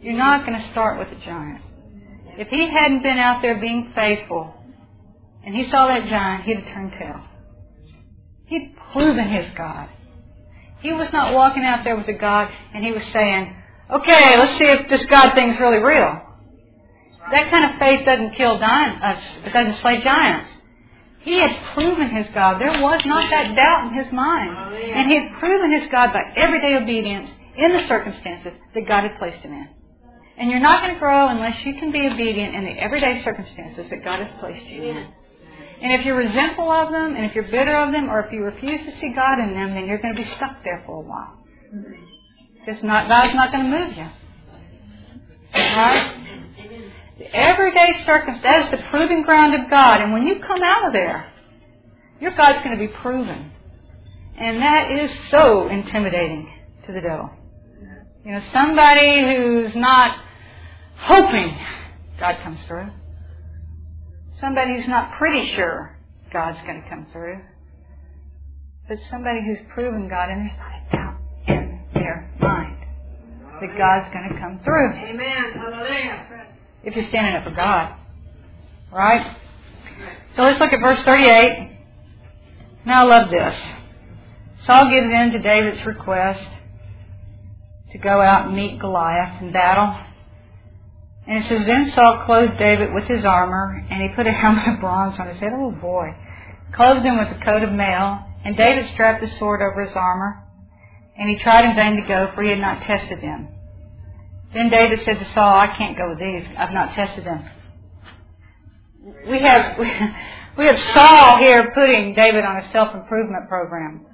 You're not going to start with a giant. If he hadn't been out there being faithful and he saw that giant, he'd have turned tail. He'd proven his God. He was not walking out there with a God and he was saying, okay, let's see if this God thing's really real. That kind of faith doesn't kill giants, uh, it doesn't slay giants. He had proven his God. There was not that doubt in his mind. And he had proven his God by everyday obedience in the circumstances that God had placed him in. And you're not going to grow unless you can be obedient in the everyday circumstances that God has placed you in. And if you're resentful of them, and if you're bitter of them, or if you refuse to see God in them, then you're going to be stuck there for a while. Because not, God's not going to move you. Right? The everyday circumstance, that is the proving ground of God. And when you come out of there, your God's going to be proven. And that is so intimidating to the devil. You know, somebody who's not hoping God comes through. Somebody who's not pretty sure God's going to come through. But somebody who's proven God, and there's not a doubt in their mind that God's going to come through. Amen. Hallelujah. If you're standing up for God. Right? So let's look at verse thirty-eight. Now I love this. Saul gives in to David's request to go out and meet Goliath in battle. And it says, then Saul clothed David with his armor, and he put a helmet of bronze on his head. Oh boy. Clothed him with a coat of mail, and David strapped his sword over his armor, and he tried in vain to go, for he had not tested them. Then David said to Saul, I can't go with these. I've not tested them. We have, we have Saul here putting David on a self-improvement program.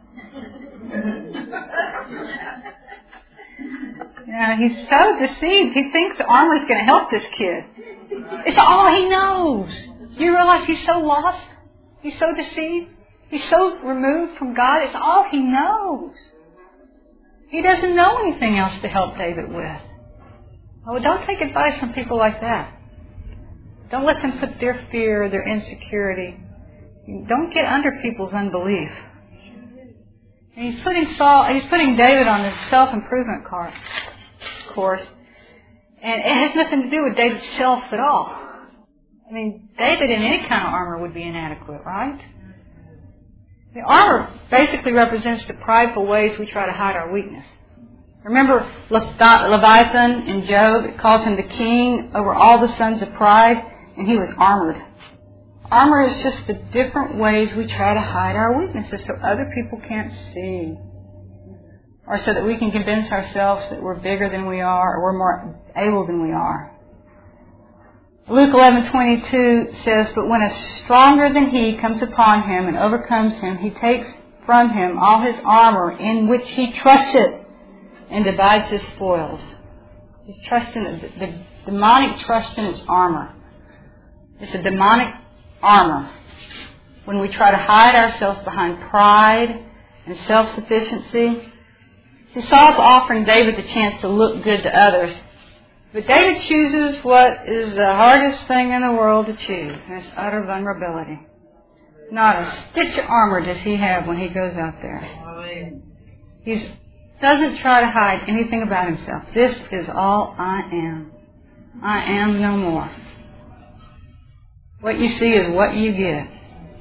Yeah, he's so deceived. He thinks the armor is going to help this kid. It's all he knows. Do you realize he's so lost? He's so deceived. He's so removed from God. It's all he knows. He doesn't know anything else to help David with. Oh, don't take advice from people like that. Don't let them put their fear, their insecurity. Don't get under people's unbelief. And he's putting Saul, he's putting David on this self-improvement course, and it has nothing to do with David's self at all. I mean, David in any kind of armor would be inadequate, right? The armor basically represents the prideful ways we try to hide our weakness. Remember Leviathan in Job? It calls him the king over all the sons of pride, and he was armored. Armor is just the different ways we try to hide our weaknesses so other people can't see. Or so that we can convince ourselves that we're bigger than we are, or we're more able than we are. Luke eleven twenty-two says, but when a stronger than he comes upon him and overcomes him, he takes from him all his armor in which he trusted and divides his spoils. He's trusting the, the demonic trust in his armor. It's a demonic armor. When we try to hide ourselves behind pride and self-sufficiency. See, Saul's offering David the chance to look good to others. But David chooses what is the hardest thing in the world to choose, and it's utter vulnerability. Not a stitch of armor does he have when he goes out there. He doesn't try to hide anything about himself. This is all I am. I am no more. What you see is what you get.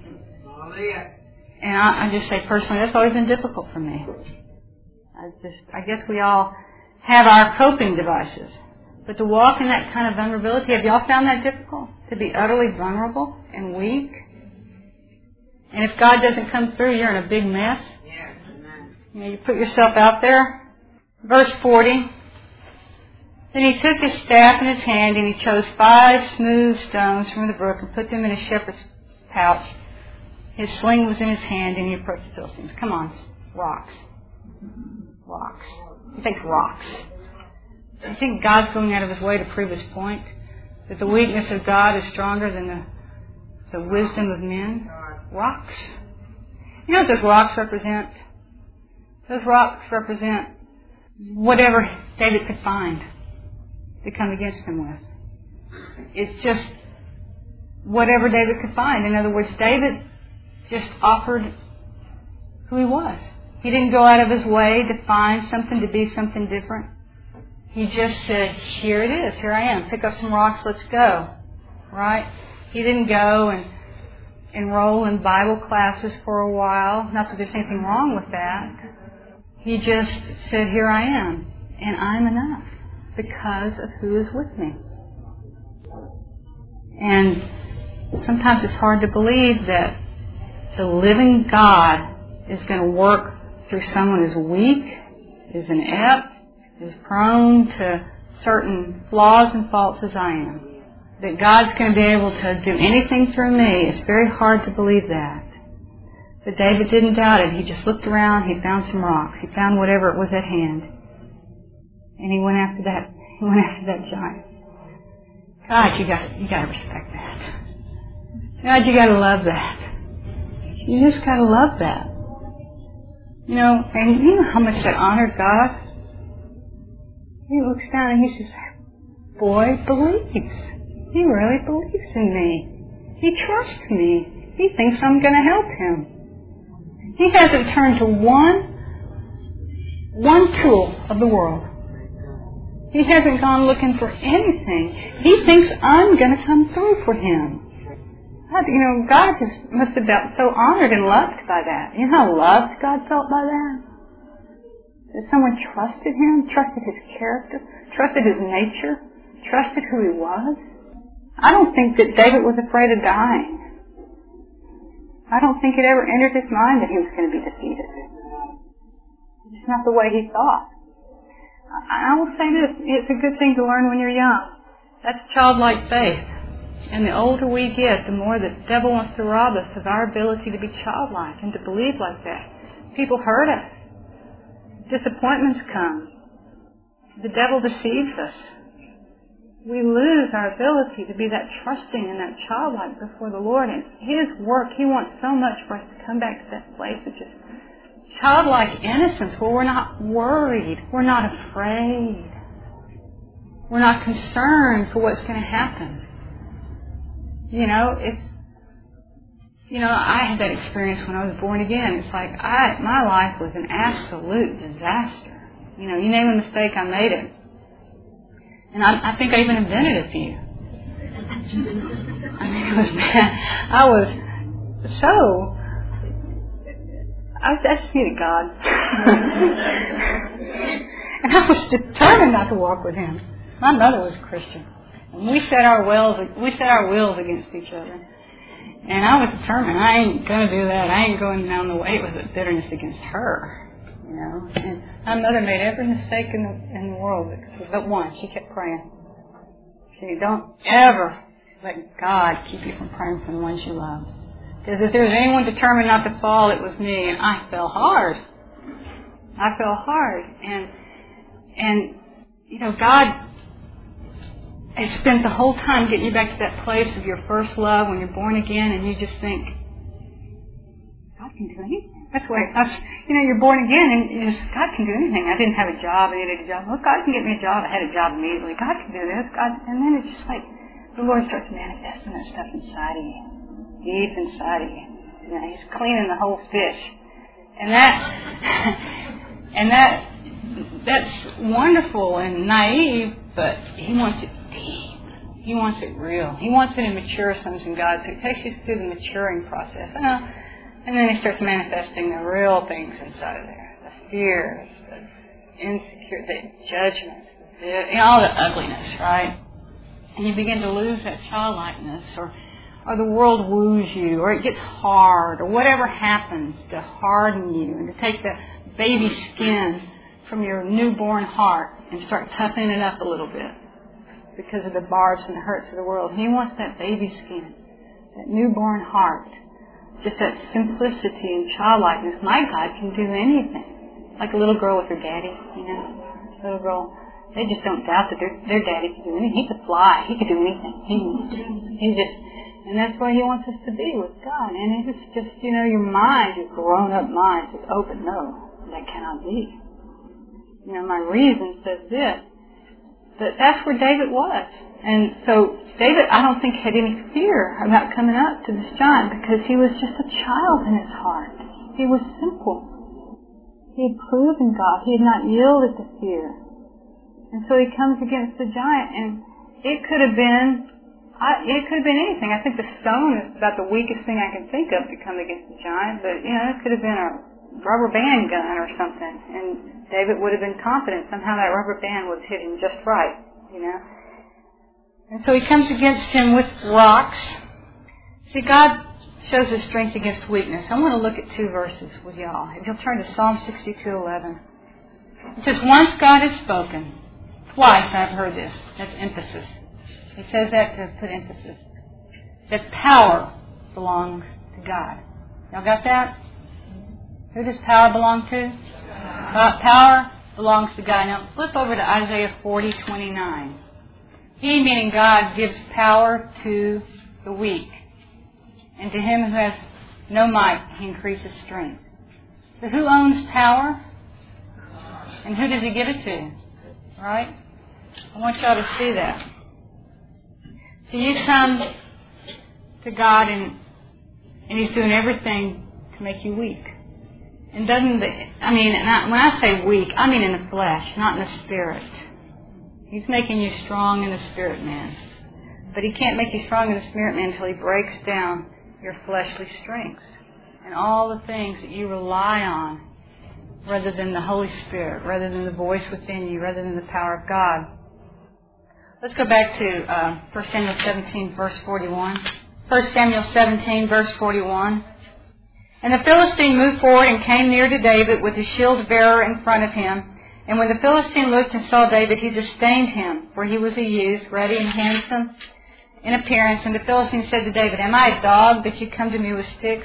And I, I just say personally, that's always been difficult for me. I just, I guess we all have our coping devices. But to walk in that kind of vulnerability, have y'all found that difficult? To be utterly vulnerable and weak? And if God doesn't come through, you're in a big mess. You know, you put yourself out there. Verse forty. Then he took his staff in his hand, and he chose five smooth stones from the brook and put them in his shepherd's pouch. His sling was in his hand, and he approached the Philistines. Come on, rocks. Rocks. He thinks rocks. You think God's going out of his way to prove his point? That the weakness of God is stronger than the, the wisdom of men? Rocks. You know what those rocks represent? Those rocks represent whatever David could find to come against him with. It's just whatever David could find. In other words, David just offered who he was. He didn't go out of his way to find something to be something different. He just said, here it is, here I am. Pick up some rocks, let's go. Right? He didn't go and enroll in Bible classes for a while. Not that there's anything wrong with that. He just said, here I am. And I'm enough because of who is with me. And sometimes it's hard to believe that the living God is going to work through someone who's weak, is inept, is prone to certain flaws and faults as I am. That God's going to be able to do anything through me. It's very hard to believe that. But David didn't doubt it. He just looked around, he found some rocks, he found whatever was at hand. And he went after that, he went after that giant. God, you got you got to respect that. God, you got to love that. You just got to love that. You know, and you know how much that honored God? He looks down and he says, boy believes. He really believes in me. He trusts me. He thinks I'm going to help him. He hasn't turned to one, one tool of the world. He hasn't gone looking for anything. He thinks I'm going to come through for him. God, you know, God just must have felt so honored and loved by that. You know how loved God felt by that? That someone trusted him, trusted his character, trusted his nature, trusted who he was. I don't think that David was afraid of dying. I don't think it ever entered his mind that he was going to be defeated. It's not the way he thought. I will say this, it's a good thing to learn when you're young. That's childlike faith. And the older we get, the more the devil wants to rob us of our ability to be childlike and to believe like that. People hurt us. Disappointments come. The devil deceives us. We lose our ability to be that trusting and that childlike before the Lord. And his work, he wants so much for us to come back to that place of just childlike innocence where we're not worried. We're not afraid. We're not concerned for what's going to happen. You know, it's, you know, I had that experience when I was born again. It's like, I, my life was an absolute disaster. You know, you name a mistake, I made it. And I, I think I even invented a few. I mean, it was bad. I was so, I, I just needed God. And I was determined not to walk with him. My mother was a Christian. And we set our wills, we set our wills against each other. And I was determined, I ain't going to do that. I ain't going down the way with bitterness against her. You know, and my mother made every mistake in the in the world but one. She kept praying. She don't ever let God keep you from praying for the ones you love. Because if there was anyone determined not to fall, it was me, and I fell hard. I fell hard, and and you know, God has spent the whole time getting you back to that place of your first love when you're born again, and you just think, God can do anything. That's why, that's, you know, you're born again and you just, God can do anything. I didn't have a job, I needed a job. Well, God can get me a job. I had a job immediately. God can do this. God, and then it's just like the Lord starts manifesting that stuff inside of you, deep inside of you. You know, He's cleaning the whole fish, and that, and that, that's wonderful and naive, but He wants it deep. He wants it real. He wants it in mature sons and God. So He takes you through the maturing process. I know. And then He starts manifesting the real things inside of there. The fears, the insecurity, the judgments, the, you know, all the ugliness, right? And you begin to lose that childlikeness, or, or the world woos you, or it gets hard, or whatever happens to harden you and to take the baby skin from your newborn heart and start toughening it up a little bit because of the barbs and the hurts of the world. He wants that baby skin, that newborn heart. Just that simplicity and childlikeness. My God can do anything. Like a little girl with her daddy, you know. Little girl, they just don't doubt that their, their daddy can do anything. He could fly. He could do anything. He, he just, and that's where He wants us to be with God. And it's just, you know, your mind, your grown-up mind is open. No, that cannot be. You know, my reason says this. But that's where David was. And so David, I don't think, had any fear about coming up to this giant because he was just a child in his heart. He was simple. He had proven God. He had not yielded to fear. And so he comes against the giant, and it could have been, I, it could have been anything. I think the stone is about the weakest thing I can think of to come against the giant, but, you know, it could have been a rubber band gun or something, and David would have been confident somehow that rubber band would hit him just right, you know. And so he comes against him with rocks. See, God shows his strength against weakness. I want to look at two verses with y'all. If you'll turn to Psalm sixty-two eleven. It says, once God had spoken. Twice I've heard this. That's emphasis. He says that to put emphasis. That power belongs to God. Y'all got that? Who does power belong to? Uh, power belongs to God. Now flip over to Isaiah forty twenty-nine. He, meaning God, gives power to the weak. And to him who has no might, he increases strength. So who owns power? And who does he give it to? Right? I want y'all to see that. So you come to God and, and he's doing everything to make you weak. And doesn't, the, I mean, and I, when I say weak, I mean in the flesh, not in the spirit. He's making you strong in the spirit, man. But he can't make you strong in the spirit, man, until he breaks down your fleshly strengths and all the things that you rely on rather than the Holy Spirit, rather than the voice within you, rather than the power of God. Let's go back to uh, First Samuel seventeen, verse forty-one. First Samuel seventeen, verse forty-one. And the Philistine moved forward and came near to David with his shield bearer in front of him. And when the Philistine looked and saw David, he disdained him, for he was a youth, ruddy and handsome in appearance. And the Philistine said to David, am I a dog that you come to me with sticks?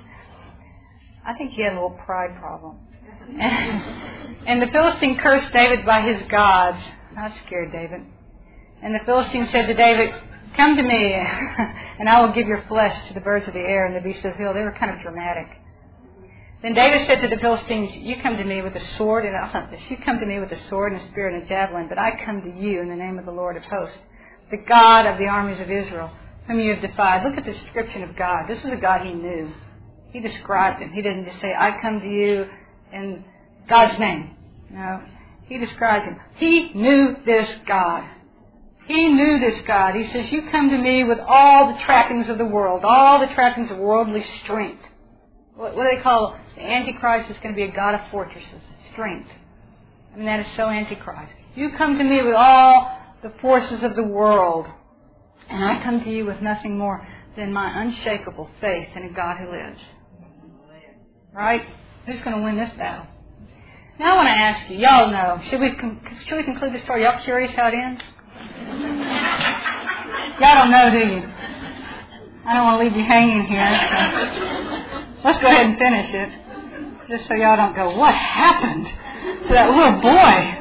I think he had a little pride problem. And the Philistine cursed David by his gods. That scared David. And the Philistine said to David, come to me, and I will give your flesh to the birds of the air and the beasts of the field. They were kind of dramatic. Then David said to the Philistines, you come to me with a sword, and I'll this. You come to me with a sword and a spear and a javelin, but I come to you in the name of the Lord of hosts, the God of the armies of Israel, whom you have defied. Look at the description of God. This was a God he knew. He described him. He doesn't just say, I come to you in God's name. No. He described him. He knew this God. He knew this God. He says, you come to me with all the trappings of the world, all the trappings of worldly strength. What, what do they call it? The Antichrist is going to be a God of fortresses, strength. I mean, that is so Antichrist. You come to me with all the forces of the world, and I come to you with nothing more than my unshakable faith in a God who lives. Right? Who's going to win this battle? Now I want to ask you, y'all know, should we con- should we conclude the story? Y'all curious how it ends? Y'all don't know, do you? I don't want to leave you hanging here. So let's go ahead and finish it. Just so y'all don't go, what happened to that little boy?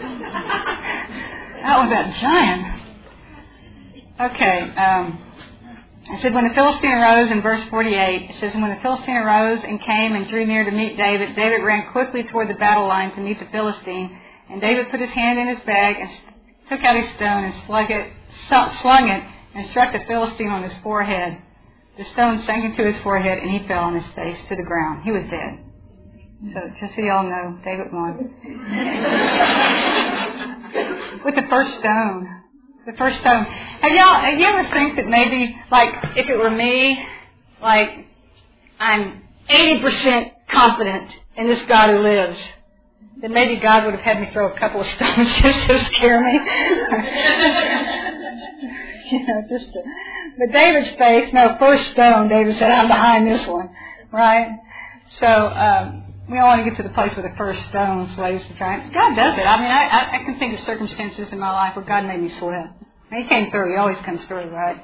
That was that giant. Okay. Um, it said, when the Philistine arose, in verse forty-eight, it says, and when the Philistine arose and came and drew near to meet David, David ran quickly toward the battle line to meet the Philistine. And David put his hand in his bag and took out his stone and slung it, slung it and struck the Philistine on his forehead. The stone sank into his forehead and he fell on his face to the ground. He was dead. So just so y'all know, David won. With the first stone. The first stone. Have y'all, have you ever think that maybe, like, if it were me, like, I'm eighty percent confident in this God who lives, then maybe God would have had me throw a couple of stones just to scare me. You know, just to, but David's faith, no, first stone, David said, I'm behind this one. Right? So, um, we don't want to get to the place where the first stone slays the giants. God does it. I mean, I, I, I can think of circumstances in my life where God made me sweat. And he came through. He always comes through, right?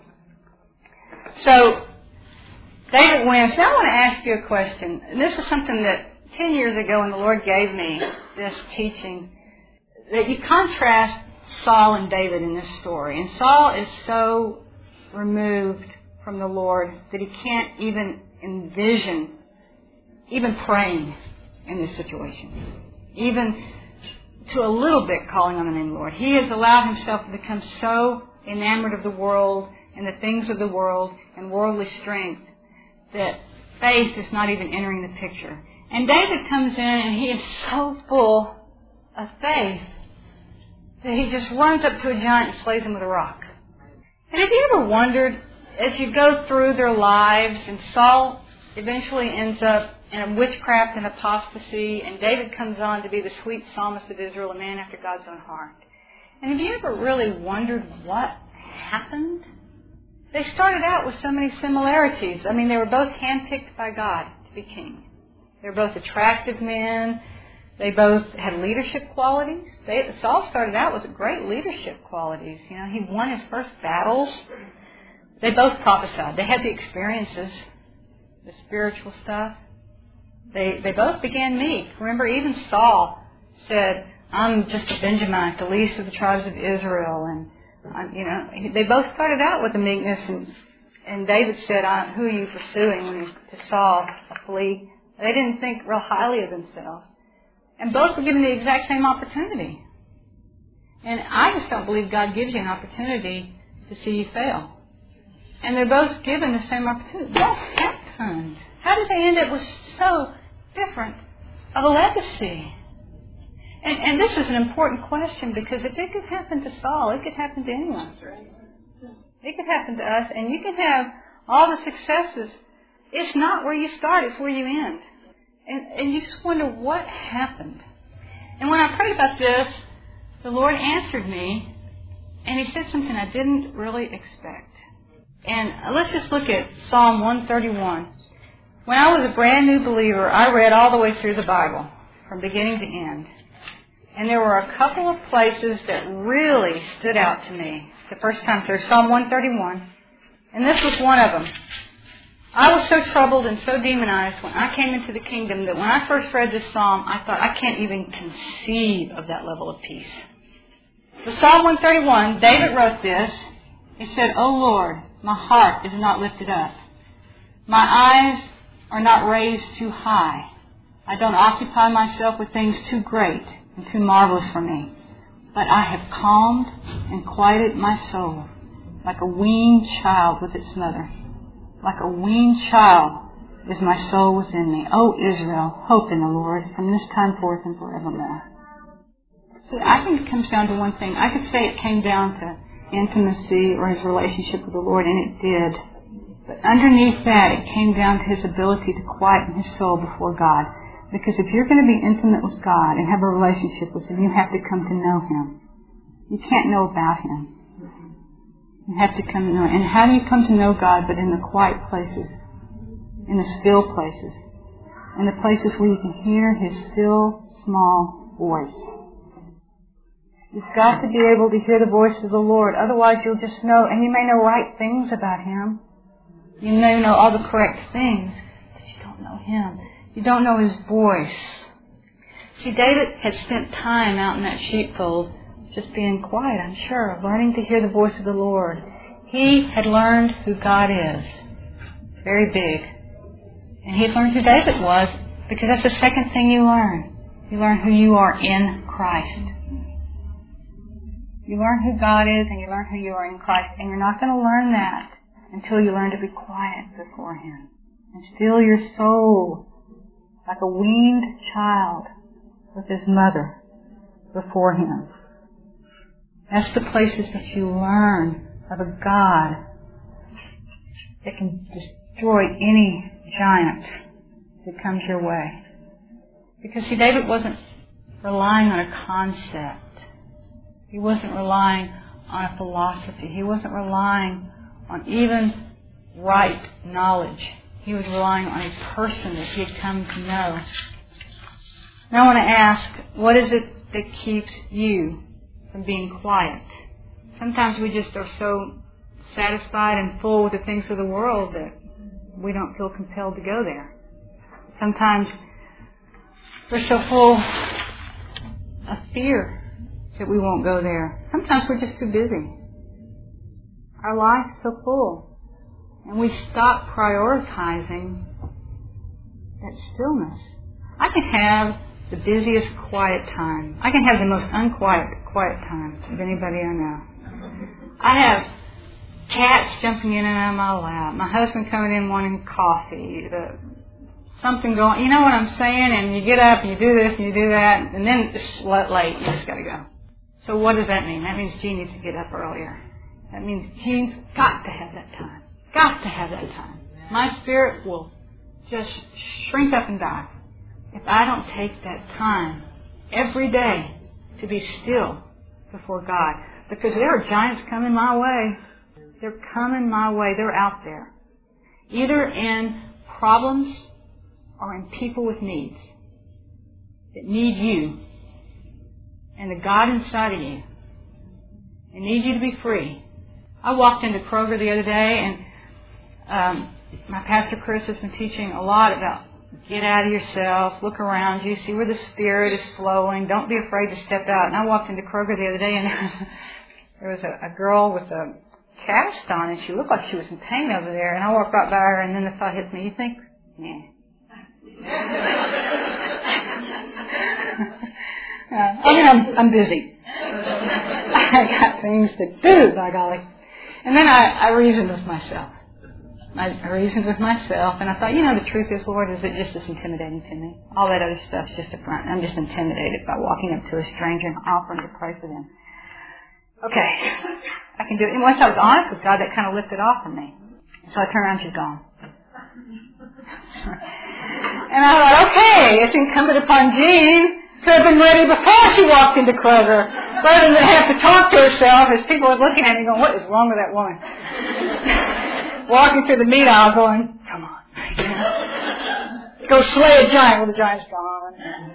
So, David wins. Now I want to ask you a question. And this is something that ten years ago when the Lord gave me this teaching, that you contrast Saul and David in this story. And Saul is so removed from the Lord that he can't even envision even praying in this situation. Even to a little bit calling on the name of the Lord. He has allowed himself to become so enamored of the world and the things of the world and worldly strength that faith is not even entering the picture. And David comes in and he is so full of faith that he just runs up to a giant and slays him with a rock. And have you ever wondered, as you go through their lives, and Saul eventually ends up in a witchcraft and apostasy, and David comes on to be the sweet psalmist of Israel, a man after God's own heart. And have you ever really wondered what happened? They started out with so many similarities. I mean, they were both handpicked by God to be king. They were both attractive men. They both had leadership qualities. They, Saul started out with great leadership qualities. You know, he won his first battles. They both prophesied. They had the experiences, the spiritual stuff. They they both began meek. Remember, even Saul said, "I'm just a Benjamite, the least of the tribes of Israel." And I'm, you know, they both started out with a meekness. And and David said, I, "Who are you pursuing?" When he, to Saul, a flea. They didn't think real highly of themselves. And both were given the exact same opportunity. And I just don't believe God gives you an opportunity to see you fail. And they're both given the same opportunity. What happened? How did they end up with so different of a legacy? And, and this is an important question, because if it could happen to Saul, it could happen to anyone. It could happen to us, and you can have all the successes. It's not where you start, it's where you end. And, and you just wonder what happened. And when I prayed about this, the Lord answered me, and He said something I didn't really expect. And let's just look at Psalm one thirty-one. When I was a brand new believer, I read all the way through the Bible, from beginning to end. And there were a couple of places that really stood out to me the first time through. Psalm one thirty-one. And this was one of them. I was so troubled and so demonized when I came into the kingdom that when I first read this psalm, I thought, I can't even conceive of that level of peace. So Psalm one thirty-one, David wrote this. He said, "O Lord, my heart is not lifted up. My eyes are not raised too high. I don't occupy myself with things too great and too marvelous for me. But I have calmed and quieted my soul like a weaned child with its mother. Like a weaned child is my soul within me. O Israel, hope in the Lord from this time forth and forevermore." See, I think it comes down to one thing. I could say it came down to intimacy or his relationship with the Lord, and it did. But underneath that, it came down to his ability to quieten his soul before God. Because if you're going to be intimate with God and have a relationship with Him, you have to come to know Him. You can't know about Him. You have to come to know Him. And how do you come to know God but in the quiet places, in the still places, in the places where you can hear His still, small voice? You've got to be able to hear the voice of the Lord. Otherwise you'll just know, and you may know right things about Him. You may know all the correct things, but you don't know Him. You don't know His voice. See, David had spent time out in that sheepfold just being quiet, I'm sure, learning to hear the voice of the Lord. He had learned who God is. Very big. And he had learned who David was, because that's the second thing you learn. You learn who you are in Christ. You learn who God is and you learn who you are in Christ. And you're not going to learn that until you learn to be quiet before Him and still your soul like a weaned child with his mother before Him. That's the places that you learn of a God that can destroy any giant that comes your way. Because, see, David wasn't relying on a concept. He wasn't relying on a philosophy. He wasn't relying on even right knowledge. He was relying on a person that he had come to know. Now I want to ask, what is it that keeps you from being quiet? Sometimes we just are so satisfied and full with the things of the world that we don't feel compelled to go there. Sometimes we're so full of fear that we won't go there. Sometimes we're just too busy. Our life's so full. And we stop prioritizing that stillness. I can have the busiest quiet time. I can have the most unquiet quiet time of anybody I know. I have cats jumping in and out of my lap. My husband coming in wanting coffee. The, something going, you know what I'm saying? And you get up and you do this and you do that. And then it's late. You just got to go. So what does that mean? That means Jean needs to get up earlier. That means Jean's got to have that time. Got to have that time. My spirit will just shrink up and die if I don't take that time every day to be still before God. Because there are giants coming my way. They're coming my way. They're out there. Either in problems or in people with needs that need you and the God inside of you and need you to be free. I walked into Kroger the other day, and um, my pastor Chris has been teaching a lot about get out of yourself, look around you, see where the Spirit is flowing, don't be afraid to step out. And I walked into Kroger the other day, and there was a, a girl with a cast on, and she looked like she was in pain over there. And I walked right by her, and then the thought hit me, you think, nah. uh, I mean, I'm, I'm busy. I got things to do, by golly. And then I, I reasoned with myself. I, I reasoned with myself, and I thought, you know, the truth is, Lord, is it just as intimidating to me? All that other stuff's just a front. I'm just intimidated by walking up to a stranger and offering to pray for them. Okay, I can do it. And once I was honest with God, that kind of lifted off from me. So I turned around, she's gone. And I thought, okay, it's incumbent upon Jean to have been ready before she walked into Kroger, rather than have to talk to herself as people are looking at me going, what is wrong with that woman? Walking through the meat aisle going, come on, you know, go slay a giant. Well, the giant's gone.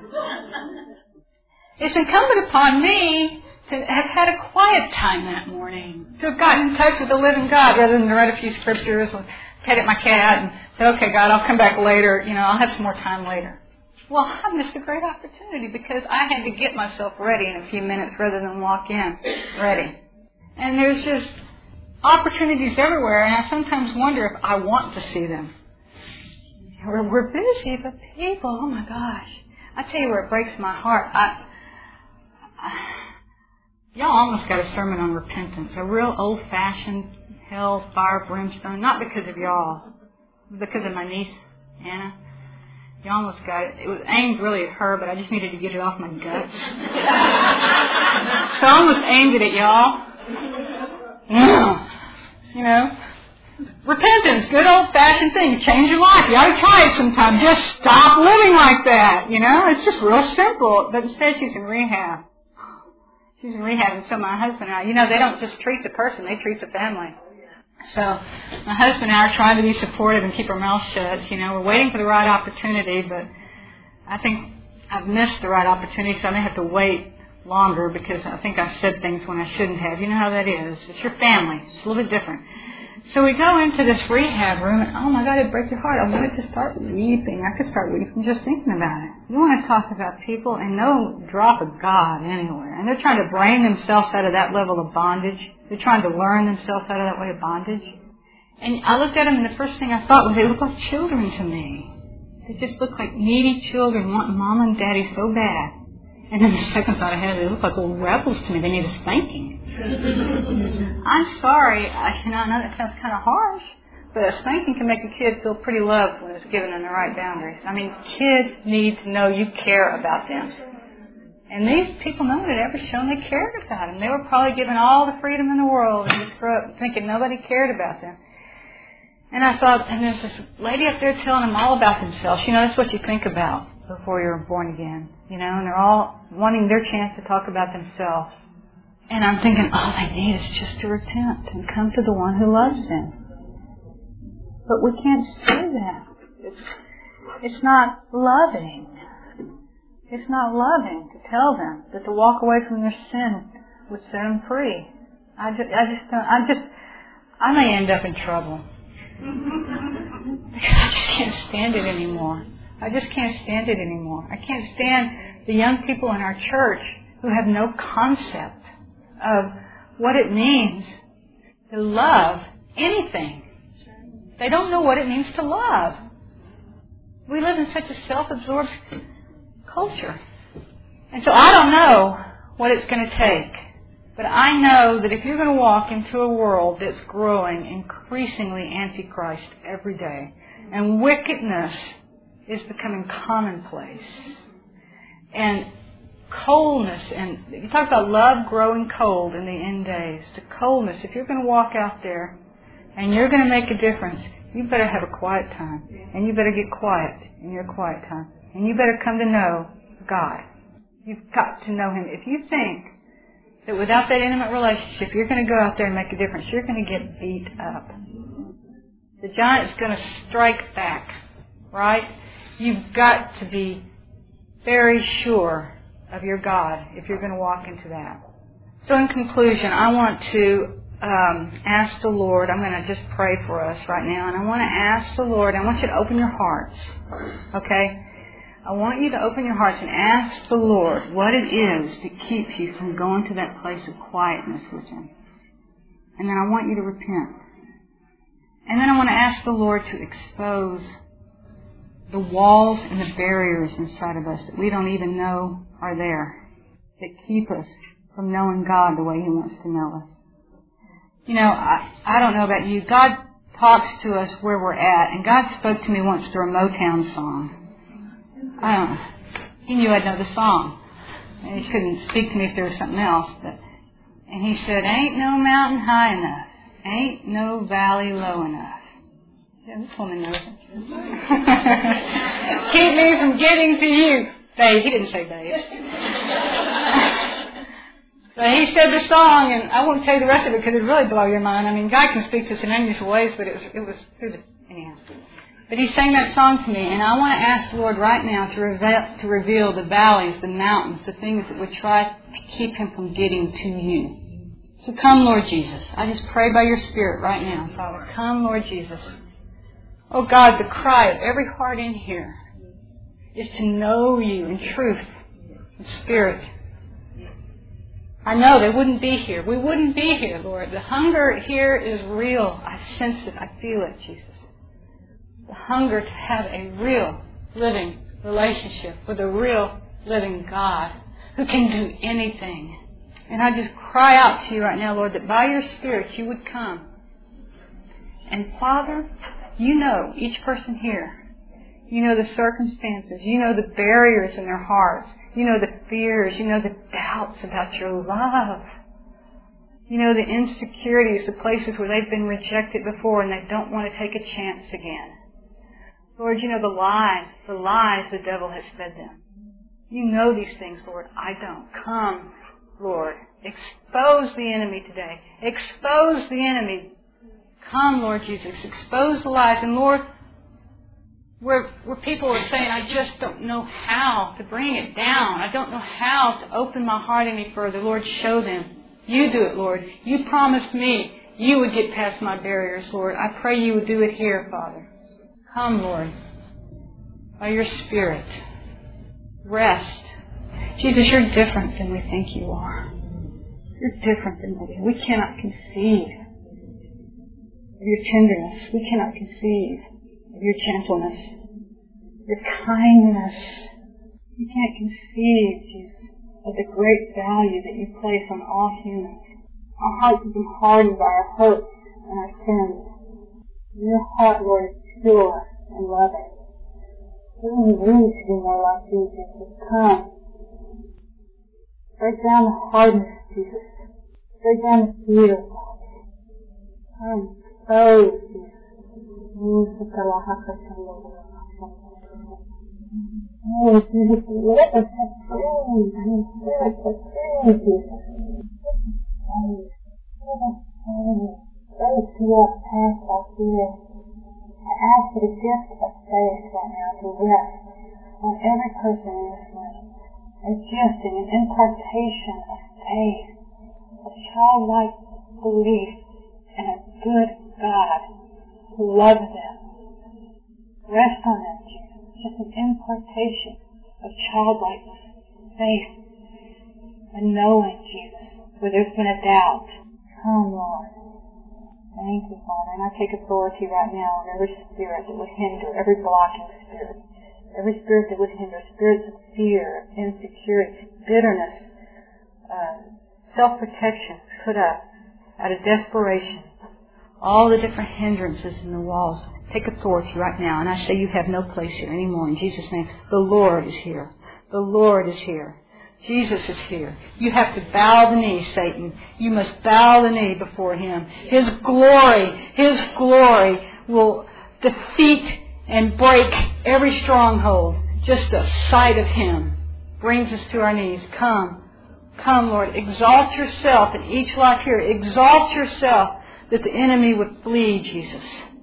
It's incumbent upon me to have had a quiet time that morning, to have gotten in touch with the living God rather than to read a few scriptures and pet at my cat and say, okay, God, I'll come back later. You know, I'll have some more time later. Well, I missed a great opportunity because I had to get myself ready in a few minutes rather than walk in ready. And there's just opportunities everywhere, and I sometimes wonder if I want to see them. We're, we're busy, but people, oh my gosh. I tell you where it breaks my heart. I, I, y'all almost got a sermon on repentance, a real old-fashioned hell, fire, brimstone, not because of y'all, because of my niece, Anna. You almost got it. It was aimed really at her, but I just needed to get it off my guts. So I almost aimed it at y'all. Yeah. You know, repentance, good old-fashioned thing. You change your life. You ought to try it sometime. Just stop living like that. You know, it's just real simple. But instead, she's in rehab. She's in rehab, and so my husband and I, you know, they don't just treat the person; they treat the family. So my husband and I are trying to be supportive and keep our mouths shut. You know, we're waiting for the right opportunity, but I think I've missed the right opportunity, so I may have to wait longer because I think I said things when I shouldn't have. You know how that is. It's your family. It's a little bit different. So we go into this rehab room, and oh my God, it'd break your heart. I wanted to start weeping. I could start weeping just thinking about it. You want to talk about people and no drop of God anywhere. And they're trying to brain themselves out of that level of bondage. They're trying to learn themselves out of that way of bondage. And I looked at them, and the first thing I thought was they look like children to me. They just look like needy children wanting mom and daddy so bad. And then the second thought I had, they look like little rebels to me. They need a spanking. I'm sorry, I you know, I know that sounds kind of harsh, but a spanking can make a kid feel pretty loved when it's given in the right boundaries. I mean, kids need to know you care about them. And these people no one had ever shown they cared about them. They were probably given all the freedom in the world and just grew up thinking nobody cared about them. And I thought, and there's this lady up there telling them all about themselves. You know, that's what you think about before you're born again. You know, and they're all wanting their chance to talk about themselves. And I'm thinking, all they need is just to repent and come to the one who loves them. But we can't say that. It's, it's not loving. It's not loving to tell them that to walk away from their sin would set them free. I just, I just don't, I just, I may end up in trouble. I just can't stand it anymore. I just can't stand it anymore. I can't stand the young people in our church who have no concept of what it means to love anything. They don't know what it means to love. We live in such a self-absorbed culture. And so I don't know what it's going to take. But I know that if you're going to walk into a world that's growing increasingly antichrist every day, and wickedness is becoming commonplace, and coldness. And you talk about love growing cold in the end days. The coldness. If you're going to walk out there and you're going to make a difference, you better have a quiet time. And you better get quiet in your quiet time. And you better come to know God. You've got to know Him. If you think that without that intimate relationship, you're going to go out there and make a difference, you're going to get beat up. The giant's going to strike back, right? You've got to be very sure of your God if you're going to walk into that. So in conclusion, I want to um, ask the Lord, I'm going to just pray for us right now, and I want to ask the Lord, I want you to open your hearts, okay? I want you to open your hearts and ask the Lord what it is that keeps you from going to that place of quietness with Him. And then I want you to repent. And then I want to ask the Lord to expose the walls and the barriers inside of us that we don't even know are there, that keep us from knowing God the way He wants to know us. You know, I, I don't know about you. God talks to us where we're at. And God spoke to me once through a Motown song. I don't know. He knew I'd know the song. And He couldn't speak to me if there was something else. But, and He said, ain't no mountain high enough. Ain't no valley low enough. Yeah, this woman knows it. Keep me from getting to you. Babe. He didn't say babe. But he said the song, and I won't tell you the rest of it because it'd really blow your mind. I mean, God can speak to us in unusual ways, but it was, it was through the... Anyhow. But he sang that song to me, and I want to ask the Lord right now to reveal, to reveal the valleys, the mountains, the things that would try to keep Him from getting to you. So come, Lord Jesus. I just pray by your Spirit right now, Father. Come, Lord Jesus. Oh God, the cry of every heart in here is to know you in truth and spirit. I know they wouldn't be here. We wouldn't be here, Lord. The hunger here is real. I sense it. I feel it, Jesus. The hunger to have a real, living relationship with a real, living God who can do anything. And I just cry out to you right now, Lord, that by your Spirit you would come. And Father, you know each person here. You know the circumstances. You know the barriers in their hearts. You know the fears. You know the doubts about your love. You know the insecurities, the places where they've been rejected before and they don't want to take a chance again. Lord, you know the lies, the lies the devil has fed them. You know these things, Lord. I don't. Come, Lord. Expose the enemy today. Expose the enemy. Come, Lord Jesus. Expose the lies. And Lord, where, where people are saying, I just don't know how to bring it down. I don't know how to open my heart any further. Lord, show them. You do it, Lord. You promised me you would get past my barriers, Lord. I pray you would do it here, Father. Come, Lord, by your Spirit. Rest. Jesus, you're different than we think you are. You're different than we do. We cannot conceive of your tenderness. We cannot conceive of your gentleness, your kindness. We can't conceive, Jesus, of the great value that you place on all humans. Our hearts have been hardened by our hurts and our sins. Your heart, Lord, is pure and loving. We need to be more like you, Jesus. Come. Break down the hardness, Jesus. Break down the fear, Father. Come. Oh, Jesus. Oh, Jesus, let us have praise. Let us have praise, Jesus. Let us praise. Let us feel past our fear. I ask for the gift of faith right now to rest on every person in this room. A gift and an impartation of faith, of childlike belief in a good God who loves them. Rest on them, Jesus. Just an impartation of childlike faith and knowing, Jesus, where there's been a doubt. Come, Lord. Thank you, Father. And I take authority right now on every spirit that would hinder, every blocking spirit, every spirit that would hinder, spirits of fear, insecurity, bitterness, uh, self-protection put up out of desperation. All the different hindrances in the walls. Take authority right now. And I say you have no place here anymore. In Jesus' name, the Lord is here. The Lord is here. Jesus is here. You have to bow the knee, Satan. You must bow the knee before Him. His glory, His glory will defeat and break every stronghold. Just the sight of Him brings us to our knees. Come. Come, Lord. Exalt yourself in each life here. Exalt yourself that the enemy would flee, Jesus,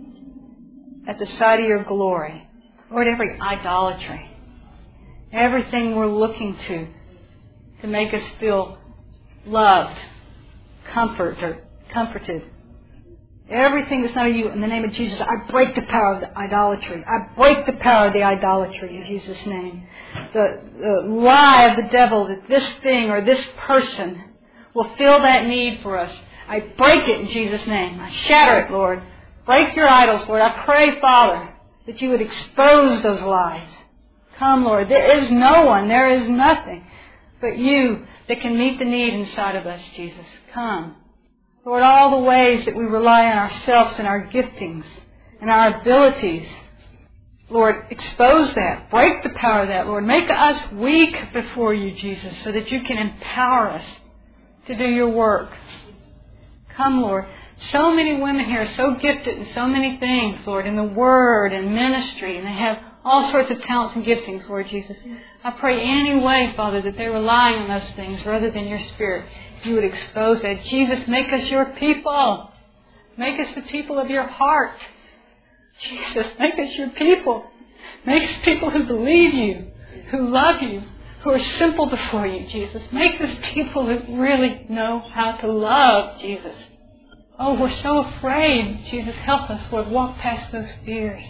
at the sight of your glory. Lord, every idolatry, everything we're looking to to make us feel loved, comfort, or comforted. Everything that's not of you, in the name of Jesus, I break the power of the idolatry. I break the power of the idolatry in Jesus' name. The, the lie of the devil that this thing or this person will fill that need for us. I break it in Jesus' name. I shatter it, Lord. Break your idols, Lord. I pray, Father, that you would expose those lies. Come, Lord. There is no one, there is nothing but you that can meet the need inside of us, Jesus. Come. Lord, all the ways that we rely on ourselves and our giftings and our abilities, Lord, expose that. Break the power of that, Lord. Make us weak before you, Jesus, so that you can empower us to do your work. Come, Lord. So many women here are so gifted in so many things, Lord, in the Word and ministry, and they have all sorts of talents and giftings, Lord Jesus. I pray any way, Father, that they're relying on those things rather than your Spirit. You would expose that. Jesus, make us your people. Make us the people of your heart. Jesus, make us your people. Make us people who believe you, who love you, who are simple before you, Jesus. Make us people who really know how to love, Jesus. Oh, we're so afraid. Jesus, help us, Lord. Walk past those fears.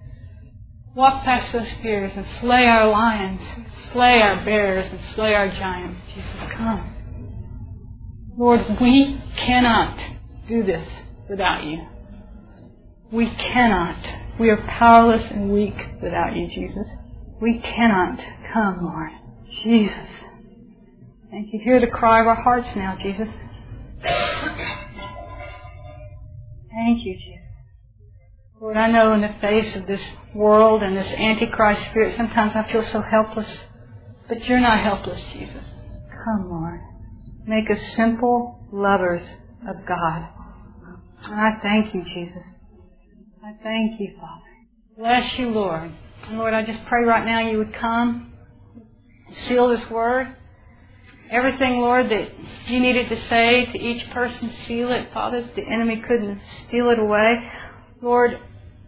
Walk past those fears and slay our lions, slay our bears, and slay our giants. Jesus, come. Lord, we cannot do this without you. We cannot. We are powerless and weak without you, Jesus. We cannot. Come, Lord. Jesus. Thank you. Hear the cry of our hearts now, Jesus. Thank you, Jesus. Lord, I know in the face of this world and this Antichrist spirit, sometimes I feel so helpless. But you're not helpless, Jesus. Come, Lord. Make us simple lovers of God. And I thank you, Jesus. I thank you, Father. Bless you, Lord. And Lord, I just pray right now you would come, seal this word. Everything, Lord, that you needed to say to each person, seal it, Father, that the enemy couldn't steal it away. Lord,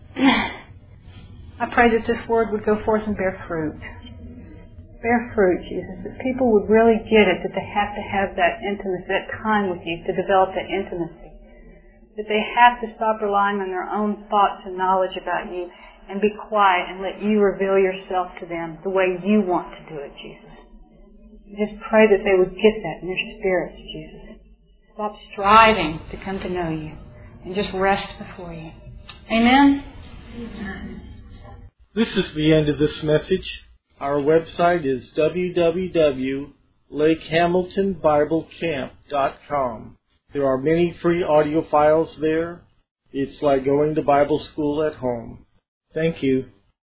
I pray that this word would go forth and bear fruit. Bear fruit, Jesus, that people would really get it, that they have to have that intimacy, that time with you to develop that intimacy. That they have to stop relying on their own thoughts and knowledge about you and be quiet and let you reveal yourself to them the way you want to do it, Jesus. Just pray that they would get that in their spirits, Jesus. Stop striving to come to know you and just rest before you. Amen? Amen. This is the end of this message. Our website is w w w dot lake hamilton bible camp dot com. There are many free audio files there. It's like going to Bible school at home. Thank you.